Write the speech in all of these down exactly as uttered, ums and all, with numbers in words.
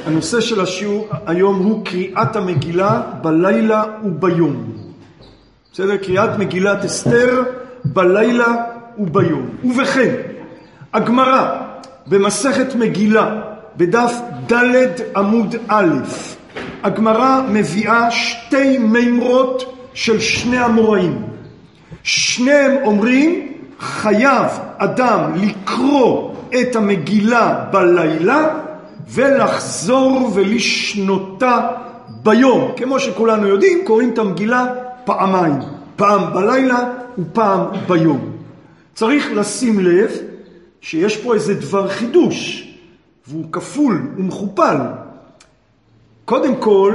הנושא של השיעור היום הוא קריאת המגילה בלילה וביום. בסדר? קריאת מגילת אסתר בלילה וביום. ובכן, הגמרא במסכת מגילה בדף ד' עמוד א', הגמרא מביאה שתי מימרות של שני המוראים. שניהם אומרים חייב אדם לקרוא את המגילה בלילה ולחזור ולשנותה ביום. כמו שכולנו יודעים, קוראים את המגילה פעמיים, פעם בלילה ופעם ביום. צריך לשים לב שיש פה איזה דבר חידוש, והוא כפול ומכופל. קודם כל,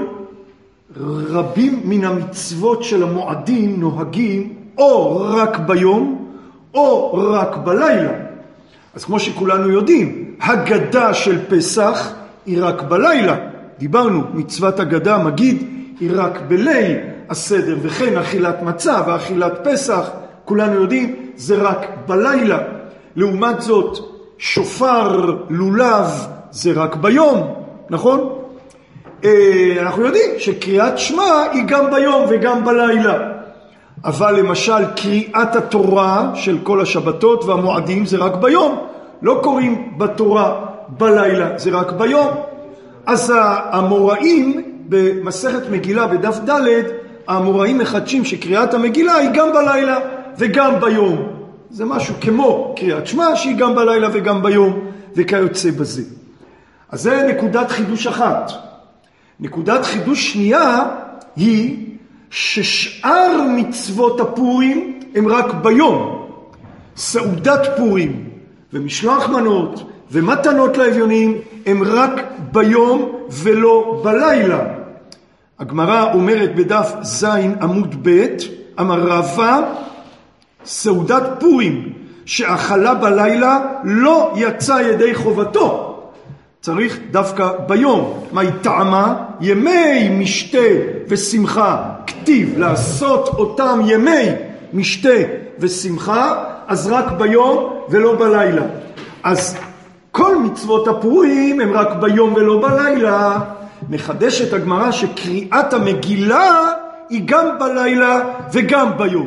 רבים מן המצוות של המועדים נוהגים או רק ביום או רק בלילה. אז כמו שכולנו יודעים, הגדה של פסח היא רק בלילה. דיברנו, מצוות הגדה מגיד היא רק בליל הסדר, וכן אכילת מצה ואכילת פסח, כולנו יודעים, זה רק בלילה. לעומת זאת, שופר, לולב, זה רק ביום, נכון? אנחנו יודעים שקריאת שמע היא גם ביום וגם בלילה. אבל למשל קריאת התורה של כל השבתות והמועדים זה רק ביום. לא קוראים בתורה בלילה, זה רק ביום. אז המוראים במסכת מגילה בדף ד', המוראים מחדשים שקריאת המגילה היא גם בלילה וגם ביום. זה משהו כמו קריאת שמע שהיא גם בלילה וגם ביום וכיוצא בזה. אז זה נקודת חידוש אחת. נקודת חידוש שנייה היא ששאר מצוות הפורים הם רק ביום. סעודת פורים ומשלוח מנות ומתנות לאביונים הם רק ביום ולא בלילה. הגמרא אומרת בדף זין עמוד ב', אמר רבא, סעודת פורים שאכלה בלילה לא יצא ידי חובתו. צריך דווקא ביום. מה היא טעמה? ימי משתה ושמחה. כתיב לעשות אותם ימי משתה ושמחה, אז רק ביום ולא בלילה. אז כל מצוות הפורים הם רק ביום ולא בלילה. מחדשת הגמרא שקריאת המגילה היא גם בלילה וגם ביום.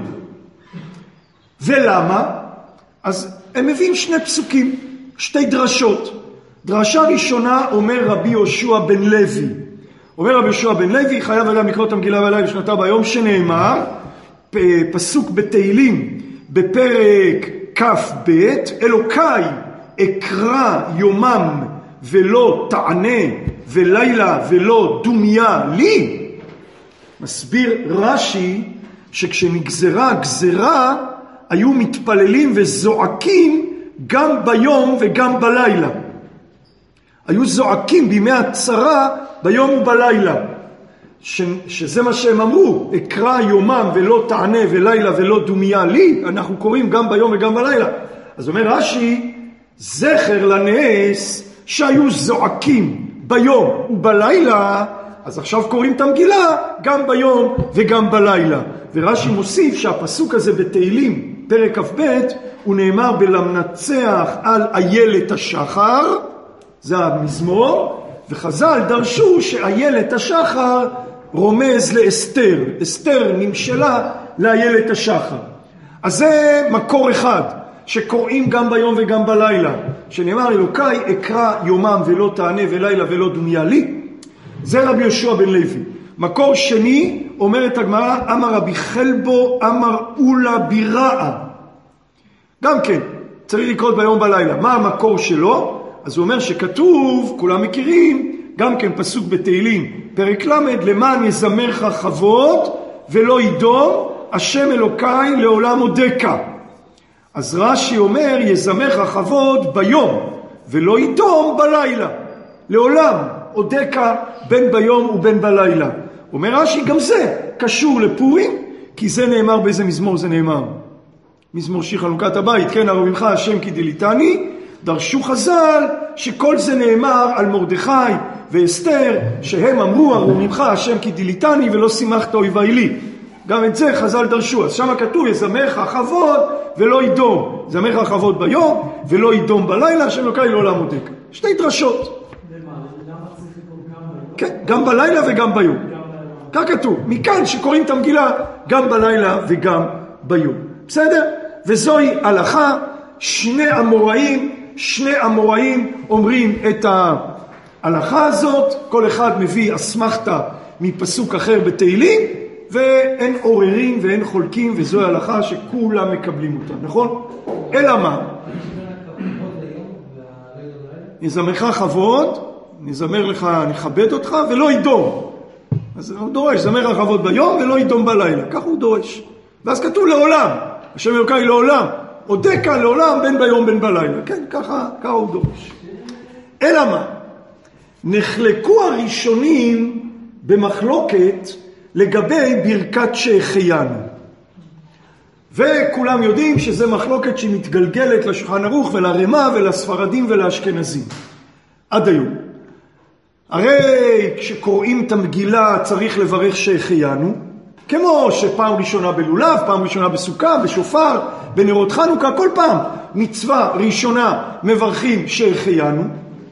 ולמה? אז הם מביאים שני פסוקים, שתי דרשות. דרשה ראשונה אומר רבי יהושע בן לוי. אומר רבי יהושע בן לוי, חייב אדם לקרוא את המגילה בלילה ושנתה ביום, שנאמר, פסוק בתהילים בפרק כף ב', אלוקיי אקרא יומם ולא תענה ולילה ולא דומיה לי. מסביר רש"י שכשנגזרה הגזרה היו מתפללים וזועקים גם ביום וגם בלילה. היו זועקים בימי הצרה ביום ובלילה, ש, שזה מה שהם אמרו, אקרא יומם ולא תענה ולילה ולא דומיה לי. אנחנו קוראים גם ביום וגם בלילה. אז אומר רש"י, זכר לנס שהיו זועקים ביום ובלילה, אז עכשיו קוראים את המגילה גם ביום וגם בלילה. ורש"י מוסיף שהפסוק הזה בתהילים פרק כ"ב הוא נאמר בלמנצח על איילת השחר, זה המזמור, וחז"ל דרשו שאיילת השחר רומז לאסתר. אסתר נמשלה לאיילת השחר. אז זה מקור אחד שקוראים גם ביום וגם בלילה, שנאמר אלוקיי אקרא יומם ולא תענה ולילה ולא דומיה לי. זה רבי יהושע בן לוי. מקור שני אומרת הגמרא, אמר רבי חלבו אמר אולה ביראה. גם כן צריך לקרוא ביום בלילה. מה המקור שלו? אז הוא אומר שכתוב, כולם מכירים, גם כן פסוק בתהילים, פרק למד, למען יזמרך כבוד ולא ידום, השם אלוקיי לעולם אודקה. אז רש"י אומר, יזמרך כבוד ביום ולא ידום בלילה. לעולם אודקה בין ביום ובין בלילה. אומר רש"י, גם זה קשור לפורים, כי זה נאמר באיזה מזמור זה נאמר. מזמור שיר חנוכת הבית, כן, הרו ממך השם כי דיליתני. דרשו חז"ל שכל זה נאמר על מרדכי ואסתר, שהם אמרו הרו ממך השם כי דיליתני ולא שימחת אויבי לי. גם את זה חז"ל דרשו. אז שם כתוב יזמרך כבוד ולא ידום. יזמרך כבוד ביום ולא ידום בלילה, השם אלוקיי לעולם אודקה. שתי דרשות. למה? למה צריך כן, גם בלילה וגם ביום. כך כתוב, מכאן שקוראים את המגילה גם בלילה וגם ביום. בסדר? וזוהי הלכה, שני אמוראים, שני אמוראים אומרים את ההלכה הזאת, כל אחד מביא אסמכתה מפסוק אחר בתהילים, ואין עוררים ואין חולקים, וזוהי הלכה שכולם מקבלים אותה, נכון? אלא מה? נזמרך כבוד, נזמר לך, נכבד אותך, ולא ידום. אז הוא דורש, זמר לך כבוד ביום ולא ידום בלילה, כך הוא דורש. ואז כתוב לעולם, השם אלוקי לעולם, עודקה לעולם בין ביום בין בלילה. כן, ככה, ככה הוא דורש. אלא מה? נחלקו הראשונים במחלוקת לגבי ברכת שהחיינו. וכולם יודעים שזה מחלוקת שמתגלגלת לשולחן ערוך ולרמה ולספרדים ולאשכנזים. עד היום. הרי כשקוראים את המגילה צריך לברך שהחיינו, כמו שפעם ראשונה בלולב, פעם ראשונה בסוכה, בשופר, בנרות חנוכה, כל פעם מצווה ראשונה מברכים שהחיינו.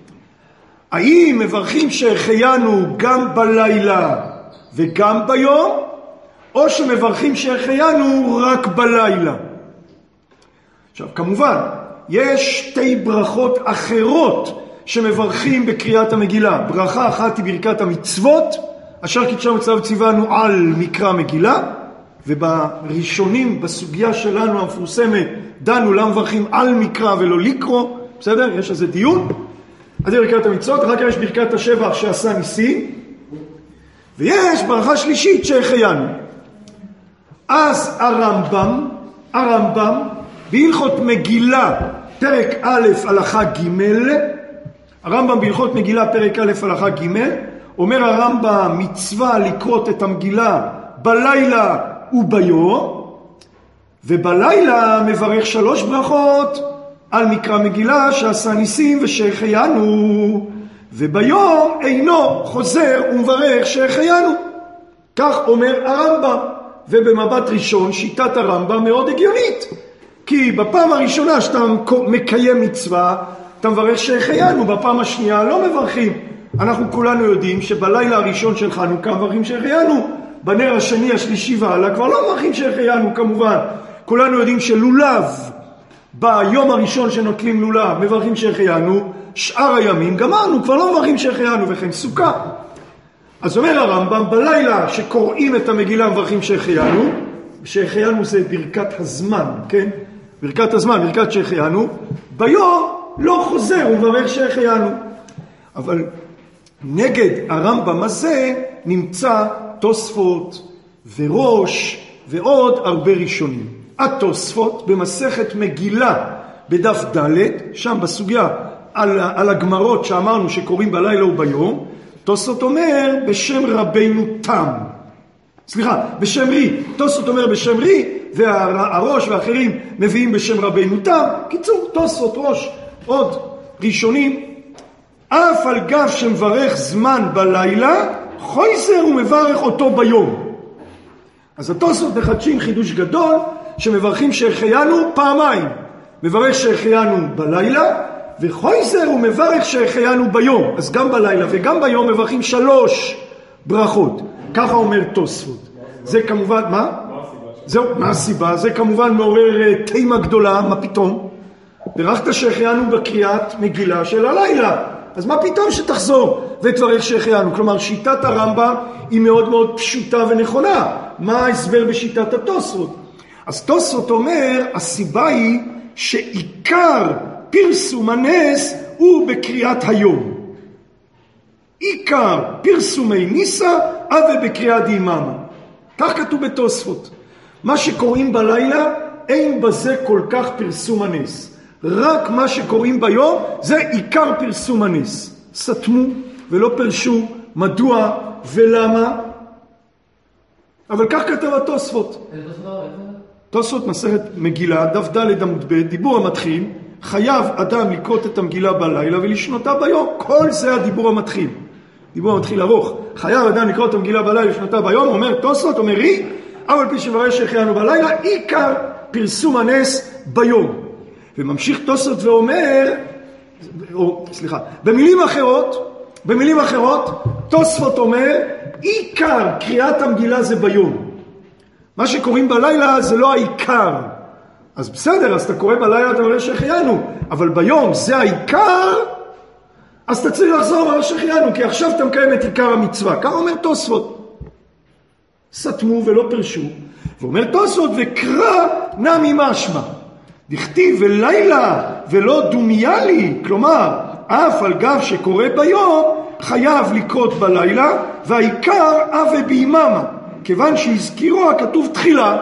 האם מברכים שהחיינו גם בלילה וגם ביום, או שמברכים שהחיינו רק בלילה? עכשיו, כמובן, יש שתי ברכות אחרות שמברכים בקריאת המגילה. ברכה אחת היא ברכת המצוות, אשר קידשה מצווה וציוונו על מקרא מגילה, ובראשונים בסוגיה שלנו המפורסמת דנו למה מברכים על מקרא ולא לקרוא, בסדר? יש איזה דיון. אז זה ברכת המצוות, אחר כך יש ברכת השבח שעשה ניסים, ויש ברכה שלישית שהחיינו. אז הרמב"ם, הרמב"ם, בהלכות מגילה, פרק א' הלכה ג', הרמב"ם בהלכות מגילה, פרק א' הלכה ג', אומר הרמב"ם מצווה לקרות את המגילה בלילה וביום, ובלילה מברך שלוש ברכות על מקרא מגילה שעשה ניסים ושהחיינו, וביום אינו חוזר ומברך שהחיינו. כך אומר הרמב"ם. ובמבט ראשון שיטת הרמב"ם מאוד הגיונית, כי בפעם הראשונה שאתה מקיים מצווה אתה מברך שהחיינו, בפעם השנייה לא מברכים. אנחנו כולנו יודעים שבלילה הראשון של חנוכה מברכים שהחיינו, בנר השני השלישי והלאה כבר לא מברכים שהחיינו. כמובן כולנו יודעים שלולב, ביום הראשון שנוטלים לולב מברכים שהחיינו, שאר הימים גמרנו, כבר לא מברכים שהחיינו. וכן סוכה. אז אומר הרמב"ם, בלילה שקוראים את המגילה מברכים שהחיינו, שהחיינו זה ברכת הזמן, כן? ברכת הזמן, ברכת שהחיינו, ביום לא חוזר ומברך שהחיינו. אבל נגד הרמב"ם הזה נמצא תוספות וראש ועוד הרבה ראשונים. התוספות במסכת מגילה בדף ד', שם בסוגיה על, על הגמרות שאמרנו שקוראים בלילה וביום, תוספות אומר בשם רבינו תם, סליחה, בשם רי, תוספות אומר בשם רי, והראש ואחרים מביאים בשם רבינו תם. קיצור, תוספות ראש עוד ראשונים, אף על גב שמברך זמן בלילה, חויזר ומברך אותו ביום. אז התוספות מחדשים חידוש גדול, שמברכים שהחיינו פעמיים, מברך שהחיינו בלילה, וחויזר הוא מברך שהחיינו ביום. אז גם בלילה וגם ביום מברכים שלוש ברכות. ככה אומר תוספות. זה כמובן, מה? זהו, מה הסיבה? זה כמובן מעורר תימה גדולה, מה פתאום? ברכת שהחיינו בקריאת מגילה של הלילה. אז מה פתאום שתחזור ותברך שהחיינו? כלומר, שיטת הרמב"ם היא מאוד מאוד פשוטה ונכונה. מה ההסבר בשיטת התוספות? אז תוספות אומר, הסיבה היא שעיקר פרסום הנס הוא בקריאת היום. עיקר פרסומי ניסה אבה בקריאת דיממה. כך כתוב בתוספות. מה שקוראים בלילה אין בזה כל כך פרסום הנס. רק מה שקוראים ביום זה עיקר פרסום הנס. סתמו ולא פרשו מדוע ולמה. אבל כך כתב התוספות. תוספות מסכת מגילה, דף ד' עמוד ב', דיבור המתחיל, חייב אדם לקרות את המגילה בלילה ולשנותה ביום. כל זה הדיבור המתחיל. דיבור המתחיל ארוך. חייב אדם לקרות את המגילה בלילה ולשנותה ביום, אומר תוספות, אומר רי, אבל פי שמברר שהחיינו בלילה, עיקר פרסום הנס ביום. וממשיך תוספות ואומר, או, סליחה, במילים אחרות, במילים אחרות, תוספות אומר, עיקר קריאת המגילה זה ביום. מה שקוראים בלילה זה לא העיקר. אז בסדר, אז אתה קורא בלילה, אתה אומר שהחיינו, אבל ביום זה העיקר, אז אתה צריך לחזור על שהחיינו, כי עכשיו אתה מקיים את עיקר המצווה. כך אומר תוספות. סתמו ולא פרשו. ואומר תוספות, וקרא נמי משמע. דכתיב ולילה ולא דומיה לי, כלומר, אף על גב שקורא ביום, חייב לקרות בלילה, והעיקר אבי ביממה, כיוון שהזכירו הכתוב תחילה.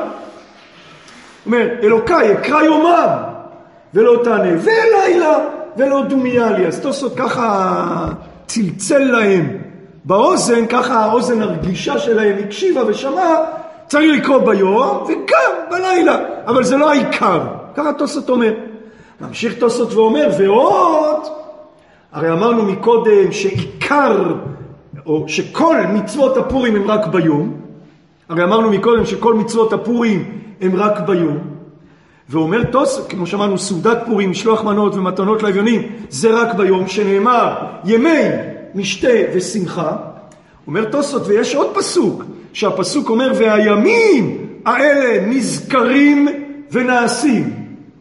אומר, אלוקיי, אקרא יומם, ולא תענה, ולילה, ולא דומיה לי. אז תוספות ככה צלצל להם באוזן, ככה האוזן הרגישה שלהם הקשיבה ושמעה, צריך לקרוא ביום, וגם בלילה, אבל זה לא העיקר. ככה תוספות אומר. ממשיך תוספות ואומר, ועוד, הרי אמרנו מקודם שעיקר, או שכל מצוות הפורים הם רק ביום, הרי אמרנו מקודם שכל מצוות הפורים הם רק ביום, ואומר תוספות, כמו שאמרנו, סעודת פורים, משלוח מנות ומתנות לאביונים, זה רק ביום, שנאמר ימי משתה ושמחה. אומר תוספות, ויש עוד פסוק, שהפסוק אומר, והימים האלה נזכרים ונעשים.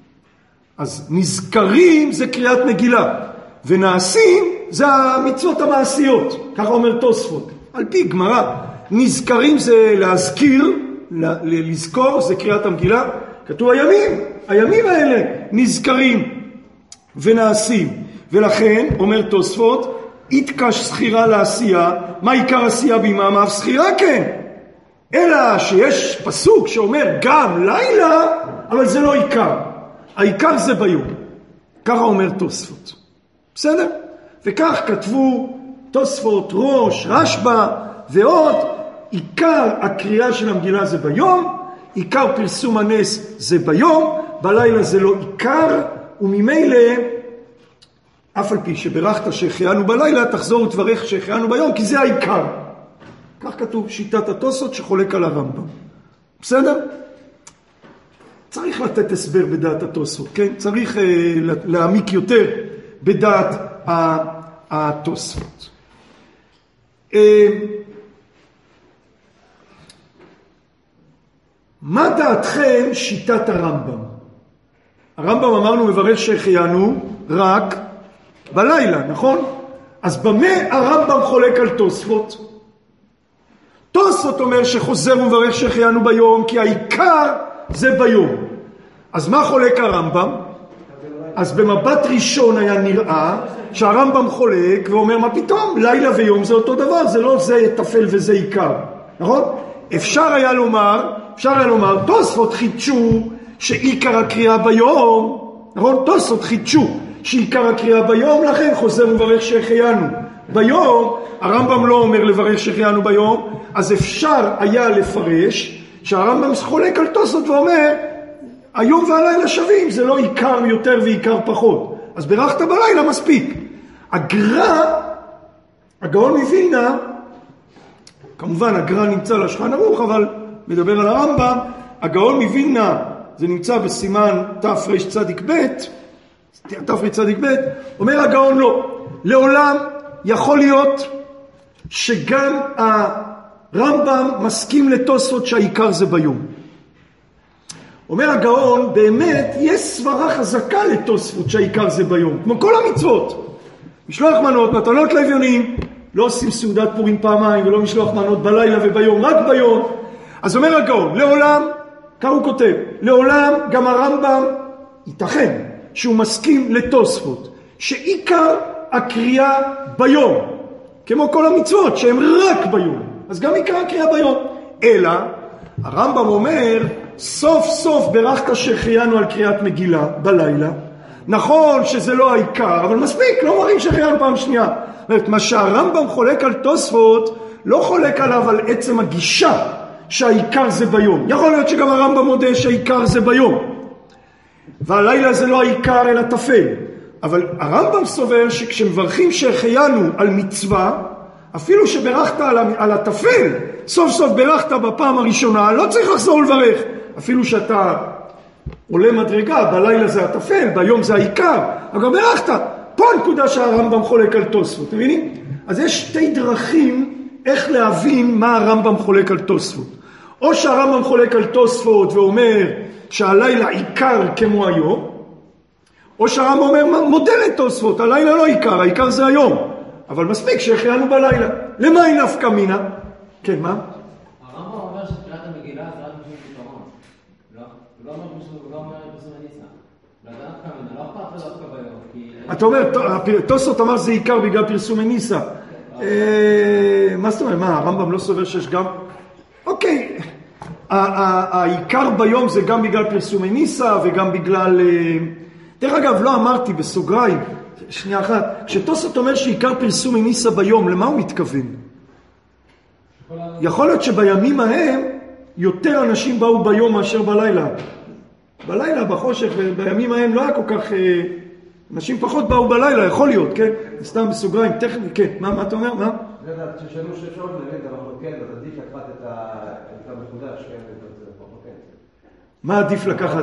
אז נזכרים זה קריאת מגילה, ונעשים זה המצוות המעשיות, ככה אומר תוספות. על פי גמרא, נזכרים זה להזכיר, לזכור, זה קריאת המגילה. כתוב הימים, הימים האלה נזכרים ונעשים. ולכן, אומר תוספות, התקש סחירה לעשייה, מה עיקר עשייה ביממה? סחירה כן. אלא שיש פסוק שאומר גם לילה, אבל זה לא עיקר. העיקר זה ביום. ככה אומר תוספות. בסדר? וכך כתבו תוספות, ראש, רשב"א ועוד. עיקר הקריאה של המגילה זה ביום, עיקר פרסום הנס זה ביום, בלילה זה לא עיקר, וממילא אף על פי שברכת שהחיינו בלילה, תחזור ותברך שהחיינו ביום, כי זה העיקר. כך כתוב שיטת התוספות שחולק על הרמב"ם. בסדר? צריך לתת הסבר בדעת התוספות, כן? צריך uh, להעמיק יותר בדעת התוספות. Uh, מה דעתכם שיטת הרמב"ם? הרמב"ם אמרנו מברך שהחיינו רק בלילה, נכון? אז במה הרמב"ם חולק על תוספות? תוספות אומר שחוזר ומברך שהחיינו ביום, כי העיקר זה ביום. אז מה חולק הרמב"ם? אז במבט ראשון היה נראה שהרמב"ם חולק ואומר, מה פתאום? לילה ויום זה אותו דבר, זה לא זה יתפל וזה עיקר, נכון? אפשר היה לומר, אפשר היה לומר, תוספות חידשו שעיקר הקריאה ביום, נכון? תוספות חידשו שעיקר הקריאה ביום, לכן חוזר ומברך שהחיינו ביום. הרמב"ם לא אומר לברך שהחיינו ביום, אז אפשר היה לפרש שהרמב"ם חולק על תוספות ואומר, היום והלילה שווים, זה לא עיקר יותר ועיקר פחות. אז ברכת בלילה מספיק. הגר"א, הגאון מווילנה, כמובן הגר"א נמצא לשולחן ערוך, אבל מדבר על הרמב"ם, הגאון מווילנה, זה נמצא בסימן תרצ"ב, תרצ"ב, אומר הגאון לא, לעולם יכול להיות שגם הרמב"ם מסכים לתוספות שהעיקר זה ביום. אומר הגאון, באמת יש סברה חזקה לתוספות שהעיקר זה ביום, כמו כל המצוות. משלוח מנות, מתנות לאביונים, לא עושים סעודת פורים פעמיים ולא משלוח מנות בלילה וביום, רק ביום. אז אומר הגאון, לעולם, כך הוא כותב, לעולם גם הרמב"ם ייתכן שהוא מסכים לתוספות, שעיקר הקריאה ביום, כמו כל המצוות שהם רק ביום, אז גם עיקר הקריאה ביום. אלא, הרמב"ם אומר, סוף סוף ברכת שהחיינו על קריאת מגילה בלילה, נכון שזה לא העיקר, אבל מספיק, לא מראים שהחיינו פעם שנייה. זאת אומרת, מה שהרמב"ם חולק על תוספות, לא חולק עליו על עצם הגישה שהעיקר זה ביום. יכול להיות שגם הרמב"ם מודה שהעיקר זה ביום, והלילה זה לא העיקר אלא תפל. אבל הרמב"ם סובר שכשמברכים שהחיינו על מצווה, אפילו שברכת על, על התפל, סוף סוף ברכת בפעם הראשונה, לא צריך לחזור לברך. אפילו שאתה עולה מדרגה, בלילה זה התפל, ביום זה העיקר, אבל ברכת. פה הנקודה שהרמב"ם חולק על תוספות, מבינים? אז יש שתי דרכים איך להבין מה הרמב"ם חולק על תוספות. או שהרמב"ם חולק על תוספות ואומר שהלילה עיקר כמו היום, או שהרמב"ם אומר מודל את תוספות, הלילה לא עיקר, העיקר זה היום. אבל מספיק שהחיינו בלילה. למה היא נפקא מינה? כן, מה? הרמב"ם אומר שקריאת המגילה זה רק בשביל פתרון. לא אומר בשביל, לא אומר פרסום הניסה. לדעת כמה, לא אכפת לו דווקא ביום. אתה אומר, תוספות אמר זה עיקר בגלל פרסום הניסה. מה זאת אומרת? מה, הרמב"ם לא סובר שיש גם... אוקיי, העיקר ביום זה גם בגלל פרסומי ניסה וגם בגלל... דרך אגב, לא אמרתי בסוגריים, שנייה אחת, כשתוספות אומר שעיקר פרסומי ניסה ביום, למה הוא מתכוון? יכול להיות שבימים ההם יותר אנשים באו ביום מאשר בלילה. בלילה, בחושך, ובימים ההם לא היה כל כך... אנשים פחות באו בלילה, יכול להיות, כן? סתם בסוגריים, טכני, כן. מה, מה אתה אומר? מה? זה יודעת, ששאלו שאפשרות להבין את המחלוקת, אז עדיף לקחת את המחודש, כן? מה עדיף לקחת?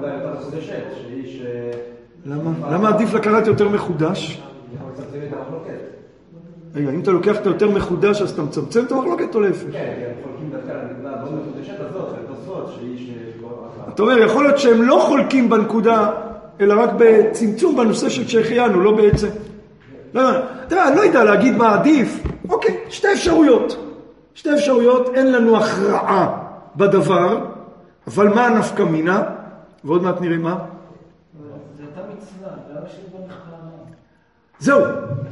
למה? למה עדיף לקחת יותר מחודש? רגע, אם אתה לוקח את יותר מחודש, אז אתה מצמצם את המחלוקת או להפך? כן, הם חולקים דווקא על הנקודה מאוד מחודשת הזאת, ותוספות שהיא ש... אתה אומר, יכול להיות שהם לא חולקים בנקודה, אלא רק בצמצום בנושא של שהחיינו, לא בעצם. לא, אני לא יודע להגיד מה עדיף. אוקיי, שתי אפשרויות. שתי אפשרויות, אין לנו הכרעה בדבר, אבל מה הנפקא מינה? ועוד מעט נראה מה. זה הייתה מצווה, זה היה בשביל בוא נחלמה. זהו.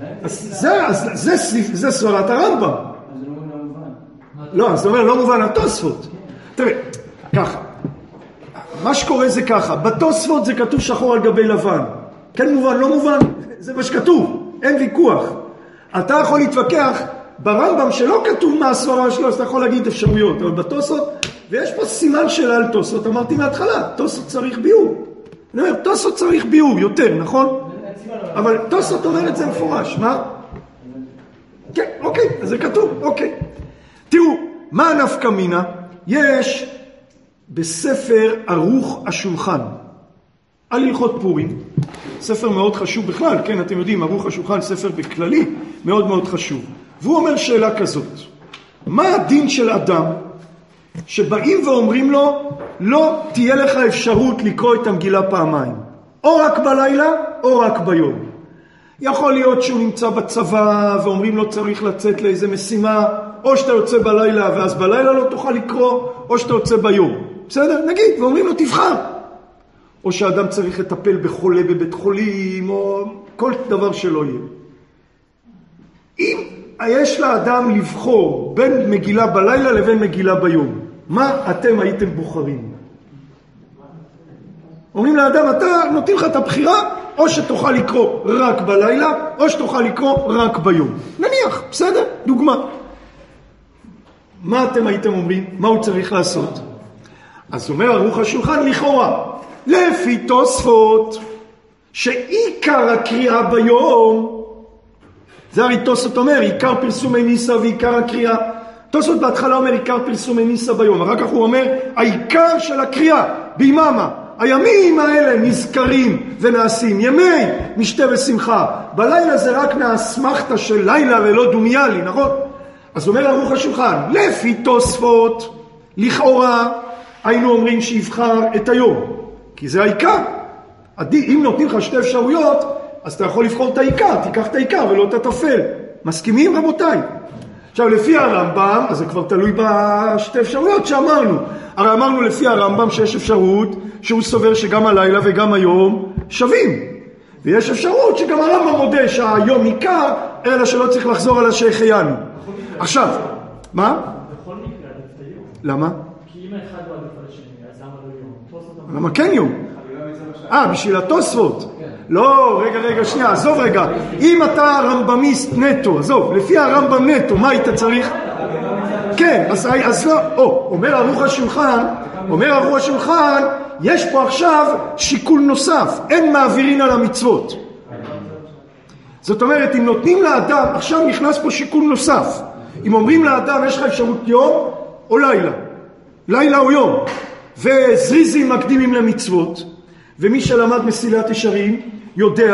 זה סברת הרמב"ם. אז זה לא מובן. לא, אז זאת אומרת, לא מובן התוספות. תראה, ככה. מה שקורה זה ככה, בתוספות זה כתוב שחור על גבי לבן. כן מובן, לא מובן, זה מה שכתוב, אין ויכוח. אתה יכול להתווכח ברמב"ם שלא כתוב מה הסברה שלו, אז אתה יכול להגיד אפשרויות, אבל בתוספות, ויש פה סימן שאלה על תוספות, אמרתי מההתחלה, תוספות צריך ביור. אני אומר, תוספות צריך ביור, יותר, נכון? אבל תוספות אומר את זה מפורש, מה? כן, אוקיי, אז זה כתוב, אוקיי. תראו, מה הנפקא מינה? יש... בספר ערוך השולחן, על הלכות פורים, ספר מאוד חשוב בכלל, כן, אתם יודעים, ערוך השולחן, ספר בכללי, מאוד מאוד חשוב. והוא אומר שאלה כזאת, מה הדין של אדם שבאים ואומרים לו, לא תהיה לך אפשרות לקרוא את המגילה פעמיים, או רק בלילה, או רק ביום. יכול להיות שהוא נמצא בצבא ואומרים לו צריך לצאת לאיזה משימה, או שאתה יוצא בלילה ואז בלילה לא תוכל לקרוא, או שאתה יוצא ביום. בסדר? נגיד, ואומרים לו תבחר. או שאדם צריך לטפל בחולה בבית חולים, או כל דבר שלא יהיה. אם יש לאדם לבחור בין מגילה בלילה לבין מגילה ביום, מה אתם הייתם בוחרים? אומרים לאדם, אתה נותנים לך את הבחירה, או שתוכל לקרוא רק בלילה, או שתוכל לקרוא רק ביום. נניח, בסדר? דוגמה. מה אתם הייתם אומרים? מה הוא צריך לעשות? אז אומר ערוך השולחן לכאורה, לפי תוספות, שעיקר הקריאה ביום, זה הרי תוספות אומר, עיקר פרסומי ניסה ועיקר הקריאה. תוספות בהתחלה אומר עיקר פרסומי ניסה ביום, אחר כך הוא אומר, העיקר של הקריאה, ביממה, הימים האלה נזכרים ונעשים, ימי משתה ושמחה, בלילה זה רק מהאסמכתה של לילה ולא דומיאלי, נכון? אז אומר ערוך השולחן, לפי תוספות, לכאורה, היינו אומרים שיבחר את היום, כי זה העיקר. אם נותנים לך שתי אפשרויות, אז אתה יכול לבחור את העיקר, תיקח את העיקר ולא את הטפל. מסכימים רבותיי? עכשיו לפי הרמב"ם, אז זה כבר תלוי בשתי אפשרויות שאמרנו. הרי אמרנו לפי הרמב"ם שיש אפשרות שהוא סובר שגם הלילה וגם היום שווים. ויש אפשרות שגם הרמב"ם מודה שהיום עיקר, אלא שלא צריך לחזור על השהחיינו. עכשיו, מה? בכל מקרה עדיף את היום. למה? כי אם האחד לא עדיף על השני, אז למה לא יום? למה כן יום? אה, בשביל התוספות. לא, רגע, רגע, שנייה, עזוב רגע. אם אתה רמב"מיסט נטו, עזוב, לפי הרמב"ם נטו, מה היית צריך? כן, אז, אז לא, או, אומר ערוך השולחן, אומר ערוך השולחן, יש פה עכשיו שיקול נוסף, אין מעבירין על המצוות. זאת אומרת, אם נותנים לאדם, עכשיו נכנס פה שיקול נוסף. אם אומרים לאדם, יש לך אפשרות יום או לילה. לילה או יום. וזריזים מקדימים למצוות. ומי שלמד מסילת ישרים יודע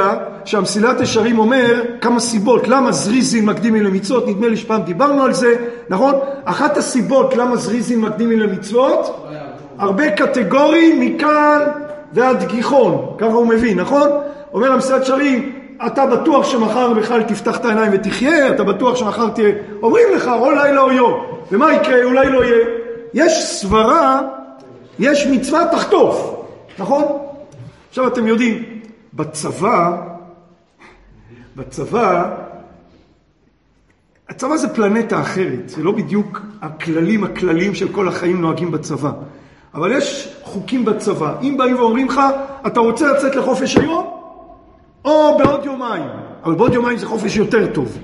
שהמסילת ישרים אומר כמה סיבות, למה זריזין מקדימים למצוות, נדמה לי שפעם דיברנו על זה, נכון? אחת הסיבות למה זריזין מקדימים למצוות, הרבה קטגוריים מכאן ועד גיחון, ככה הוא מבין, נכון? אומר המסילת ישרים, אתה בטוח שמחר בכלל תפתח את העיניים ותחיה, אתה בטוח שמחר תהיה, אומרים לך או לילה או יום, ומה יקרה? אולי לא יהיה. יש סברה, יש מצווה תחטוף, נכון? עכשיו אתם יודעים, בצבא, בצבא, הצבא זה פלנטה אחרת, זה לא בדיוק הכללים הכלליים של כל החיים נוהגים בצבא. אבל יש חוקים בצבא, אם באים ואומרים לך, אתה רוצה לצאת לחופש היום? או בעוד יומיים, אבל בעוד יומיים זה חופש יותר טוב.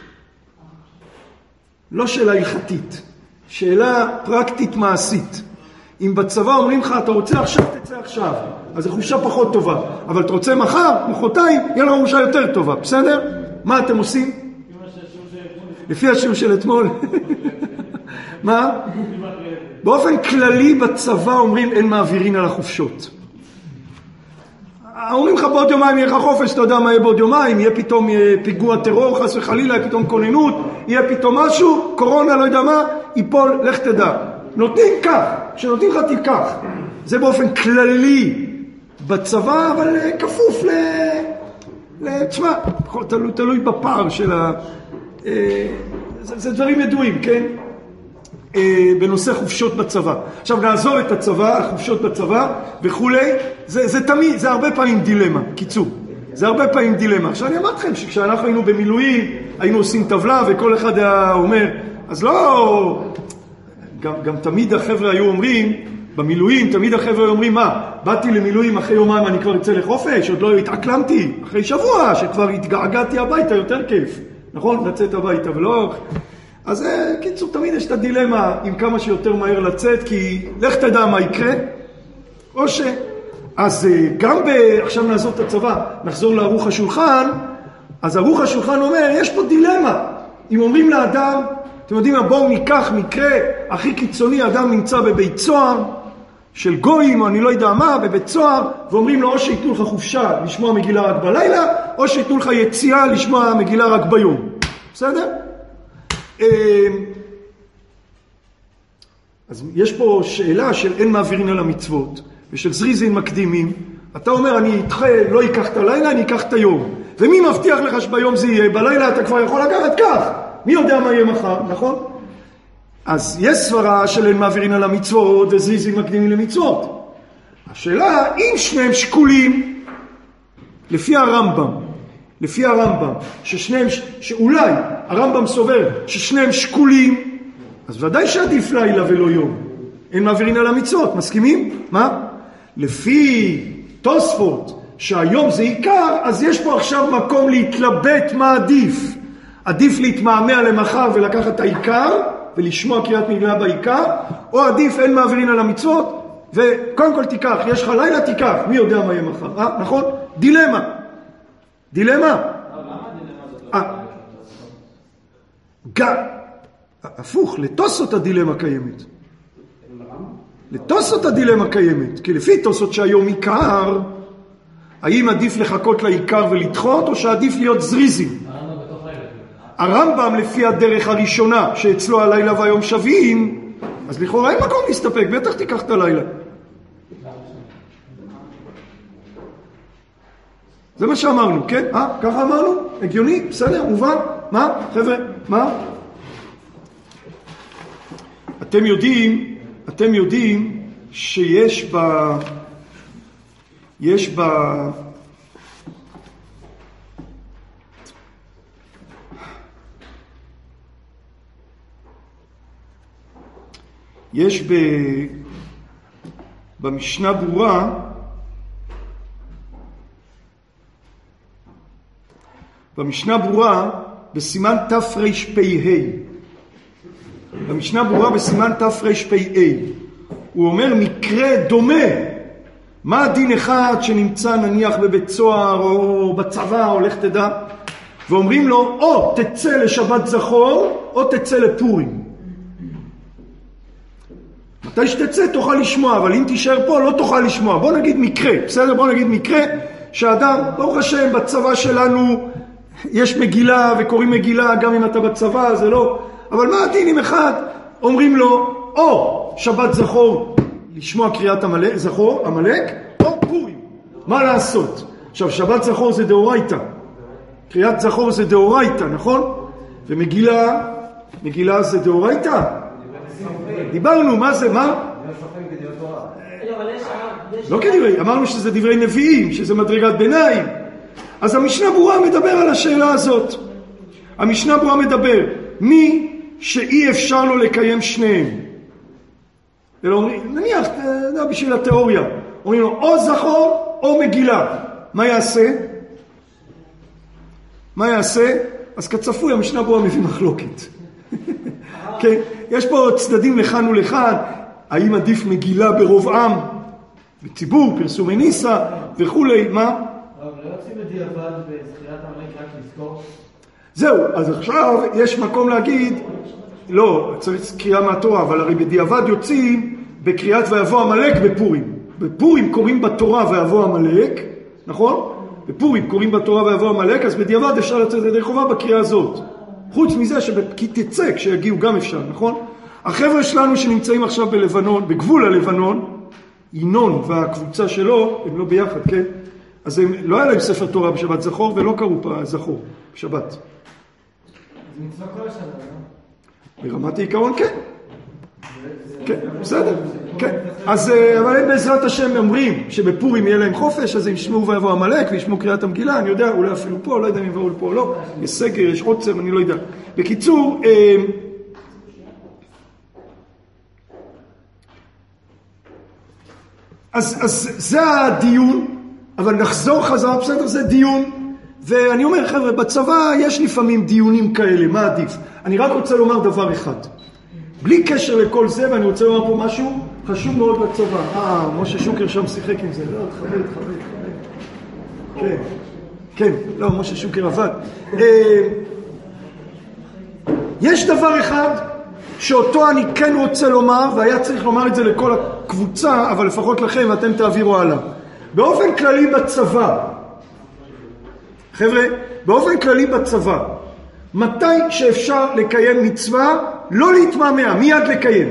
לא שאלה הלכתית, שאלה פרקטית מעשית. אם בצבא אומרים לך, אתה רוצה עכשיו, תצא עכשיו. אז זו חופשה פחות טובה. אבל אתה רוצה מחר, מחרתיים, יהיה לך חופשה יותר טובה. בסדר? מה אתם עושים? לפי השיעור של אתמול. מה? באופן כללי בצבא אומרים, אין מעבירים על החופשות. אומרים לך בעוד יומיים יהיה לך חופש, אתה יודע מה יהיה בעוד יומיים, יהיה פתאום פיגוע טרור, חס וחלילה, יהיה פתאום כוננות, יהיה פתאום משהו, קורונה, לא יודע מה, ייפול, לך תדע. נותנים כך, כשנותנים לך תיקח. זה באופן כללי בצבא, אבל כפוף ל... תשמע, תלוי, תלוי בפער של ה... זה, זה דברים ידועים, כן? בנושא חופשות בצבא. עכשיו נעזוב את הצבא, החופשות בצבא וכולי, זה, זה תמיד, זה הרבה פעמים דילמה, קיצור. זה הרבה פעמים דילמה. עכשיו אני אמרתי לכם שכשאנחנו היינו במילואים, היינו עושים טבלה וכל אחד היה אומר, אז לא... גם, גם תמיד החבר'ה היו אומרים, במילואים תמיד החבר'ה היו אומרים, מה, באתי למילואים אחרי יומיים אני כבר יצא לחופש, עוד לא התעקלמתי, אחרי שבוע שכבר התגעגעתי הביתה, יותר כיף, נכון? לצאת הביתה ולא... אז קיצור, תמיד יש את הדילמה עם כמה שיותר מהר לצאת, כי לך תדע מה יקרה, או ש... אז גם ב... עכשיו נעזור את הצבא, נחזור לערוך השולחן, אז ערוך השולחן אומר, יש פה דילמה. אם אומרים לאדם, אתם יודעים מה, בואו ניקח מקרה הכי קיצוני, אדם נמצא בבית סוהר, של גויים, או אני לא יודע מה, בבית סוהר, ואומרים לו, או שיתנו לך חופשה לשמוע מגילה רק בלילה, או שיתנו לך יציאה לשמוע מגילה רק ביום. בסדר? אז יש פה שאלה של אין מעבירים על המצוות ושל זריזין מקדימים. אתה אומר אני איתך לא אקח את הלילה, אני אקח את היום, ומי מבטיח לך שביום זה יהיה? בלילה אתה כבר יכול לקחת כך, מי יודע מה יהיה מחר, נכון? אז יש סברה של אין מעבירים על המצוות וזריזין מקדימים למצוות. השאלה אם שניהם שקולים לפי הרמב"ם, לפי הרמב"ם, ששניהם, שאולי הרמב"ם סובר ששניהם שקולים, אז ודאי שעדיף לילה ולא יום. אין מעבירים על המצוות, מסכימים? מה? לפי תוספות שהיום זה עיקר, אז יש פה עכשיו מקום להתלבט מה עדיף. עדיף להתמהמה למחר ולקחת את העיקר ולשמוע קריאת מגילה בעיקר, או עדיף אין מעבירים על המצוות וקודם כל תיקח, יש לך לילה תיקח, מי יודע מה יהיה מחר, אה? נכון? דילמה. דילמה. גם, הפוך, לתוסות הדילמה קיימת. לתוסות הדילמה קיימת, כי לפי תוסות שהיום עיקר, האם עדיף לחכות לעיקר ולדחות, או שעדיף להיות זריזים? הרמב"ם לפי הדרך הראשונה, שאצלו הלילה והיום שווים, אז לכאורה אין מקום להסתפק, בטח תיקח את הלילה. זה מה שאמרנו, כן? אה? ככה אמרנו? הגיוני? בסדר? מובן? מה? חבר'ה? מה? אתם יודעים, אתם יודעים שיש ב... יש ב... יש ב... במשנה ברורה במשנה ברורה בסימן תרפ"ה, במשנה ברורה בסימן תרפ"ה, הוא אומר מקרה דומה. מה הדין אחד שנמצא נניח בבית סוהר או בצבא או לך תדע, ואומרים לו או תצא לשבת זכור או תצא לפורים. מתי שתצא תוכל לשמוע, אבל אם תישאר פה לא תוכל לשמוע. בוא נגיד מקרה, בסדר? בוא נגיד מקרה שאדם, ברוך השם, בצבא שלנו יש מגילה וקוראים מגילה גם אם אתה בצבא, זה לא, אבל מה הדין אם אחד אומרים לו או שבת זכור לשמוע קריאת המלך, זכור, המלך, או פורים, מה לעשות? עכשיו שבת זכור זה דאורייתא, קריאת זכור זה דאורייתא, נכון? ומגילה, מגילה זה דאורייתא. דיברנו, מה זה, מה? לא כדברי, אמרנו שזה דברי נביאים, שזה מדרגת ביניים. אז המשנה ברורה מדבר על השאלה הזאת. המשנה ברורה מדבר, מי שאי אפשר לו לקיים שניהם. נניח, בשביל התיאוריה, אומרים לו או זכור או מגילה. מה יעשה? מה יעשה? אז כצפוי, המשנה ברורה מביא מחלוקת. כן, יש פה צדדים לכאן ולכאן, האם עדיף מגילה ברוב עם, בציבור, פרסומי ניסה וכולי, מה? אבל לא יוצאים בדיעבד בזכירת המלך רק לזכור? זהו, אז עכשיו יש מקום להגיד, לא, צריך קריאה מהתורה, אבל הרי בדיעבד יוצאים בקריאת ויבוא המלך בפורים. בפורים קוראים בתורה ויבוא המלך, נכון? בפורים קוראים בתורה ויבוא המלך, אז בדיעבד אפשר לצאת ידי חובה בקריאה הזאת. חוץ מזה שבקי תצא כשיגיעו גם אפשר, נכון? החבר'ה שלנו שנמצאים עכשיו בלבנון, בגבול הלבנון, ינון והקבוצה שלו, הם לא ביחד, כן? אז הם, לא היה להם ספר תורה בשבת זכור ולא קראו פה זכור בשבת. זה מצווה כל השנה, לא? ברמת העיקרון, כן. כן, בסדר, כן. אז אבל הם בעזרת השם אומרים שבפורים יהיה להם חופש, אז הם ישמעו ויבוא המלך וישמעו קריאת המגילה, אני יודע, אולי אפילו פה, לא יודע אם יבואו לפה או לא, יש סגר, יש עוצר, אני לא יודע. בקיצור, אז, אז זה הדיון, אבל נחזור חזרה, בסדר, זה דיון, ואני אומר, חבר'ה, בצבא יש לפעמים דיונים כאלה, מה עדיף? אני רק רוצה לומר דבר אחד. בלי קשר לכל זה, ואני רוצה לומר פה משהו חשוב מאוד בצבא. אה, משה שוקר שם שיחק עם זה. לא, תחבד, תחבד, תחבד. כן, כן, לא, משה שוקר עבד. יש דבר אחד שאותו אני כן רוצה לומר, והיה צריך לומר את זה לכל הקבוצה, אבל לפחות לכם, ואתם תעבירו הלאה. באופן כללי בצבא, חבר'ה, באופן כללי בצבא, מתי שאפשר לקיים מצווה, לא להתמהמה, מיד לקיים.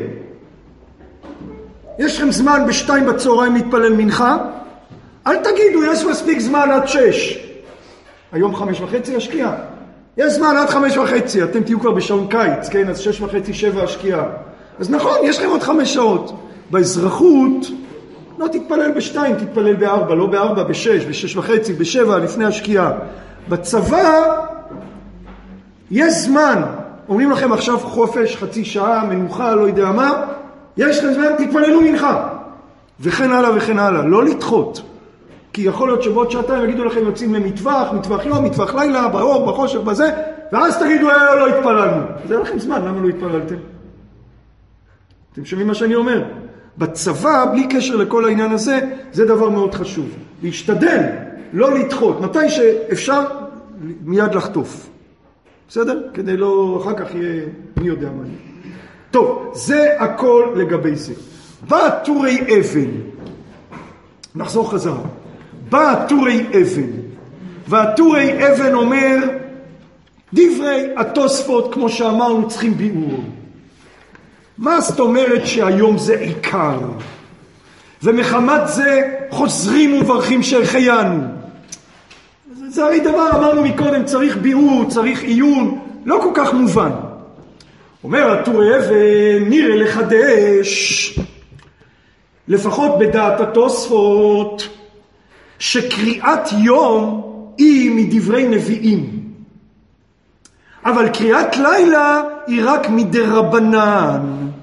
יש לכם זמן בשתיים בצהריים להתפלל מנחה? אל תגידו, יש מספיק זמן עד שש. היום חמש וחצי השקיעה. יש זמן עד חמש וחצי, אתם תהיו כבר בשעון קיץ, כן? אז שש וחצי, שבע השקיעה. אז נכון, יש לכם עוד חמש שעות. באזרחות, לא תתפלל בשתיים, תתפלל בארבע, לא בארבע, בשש, בשש וחצי, בשבע, לפני השקיעה. בצבא, יש זמן. אומרים לכם עכשיו חופש, חצי שעה, מנוחה, לא יודע מה. יש לכם זמן, תתפללו מנחה. וכן הלאה וכן הלאה. לא לדחות. כי יכול להיות שבעוד שעתיים יגידו לכם יוצאים למטווח, מטווח יום, מטווח לילה, באור, בחושך, בזה, ואז תגידו, לא, לא התפללנו. אז אין לכם זמן, למה לא התפללתם? אתם שומעים מה שאני אומר? בצבא, בלי קשר לכל העניין הזה, זה דבר מאוד חשוב. להשתדל, לא לדחות. מתי שאפשר, מיד לחטוף. בסדר? כדי לא, אחר כך יהיה, מי יודע מה יהיה. טוב, זה הכל לגבי זה. בא טורי אבן. נחזור חזרה. בא טורי אבן. והטורי אבן אומר, דברי התוספות, כמו שאמרנו, צריכים ביאור. מה זאת אומרת שהיום זה עיקר? ומחמת זה חוזרים וברכים שהחיינו. זה הרי דבר, אמרנו מקודם, צריך ביאור, צריך עיון, לא כל כך מובן. אומר הטורי אבן, נראה לחדש, לפחות בדעת התוספות, שקריאת יום היא מדברי נביאים. אבל קריאת לילה היא רק מדרבנן.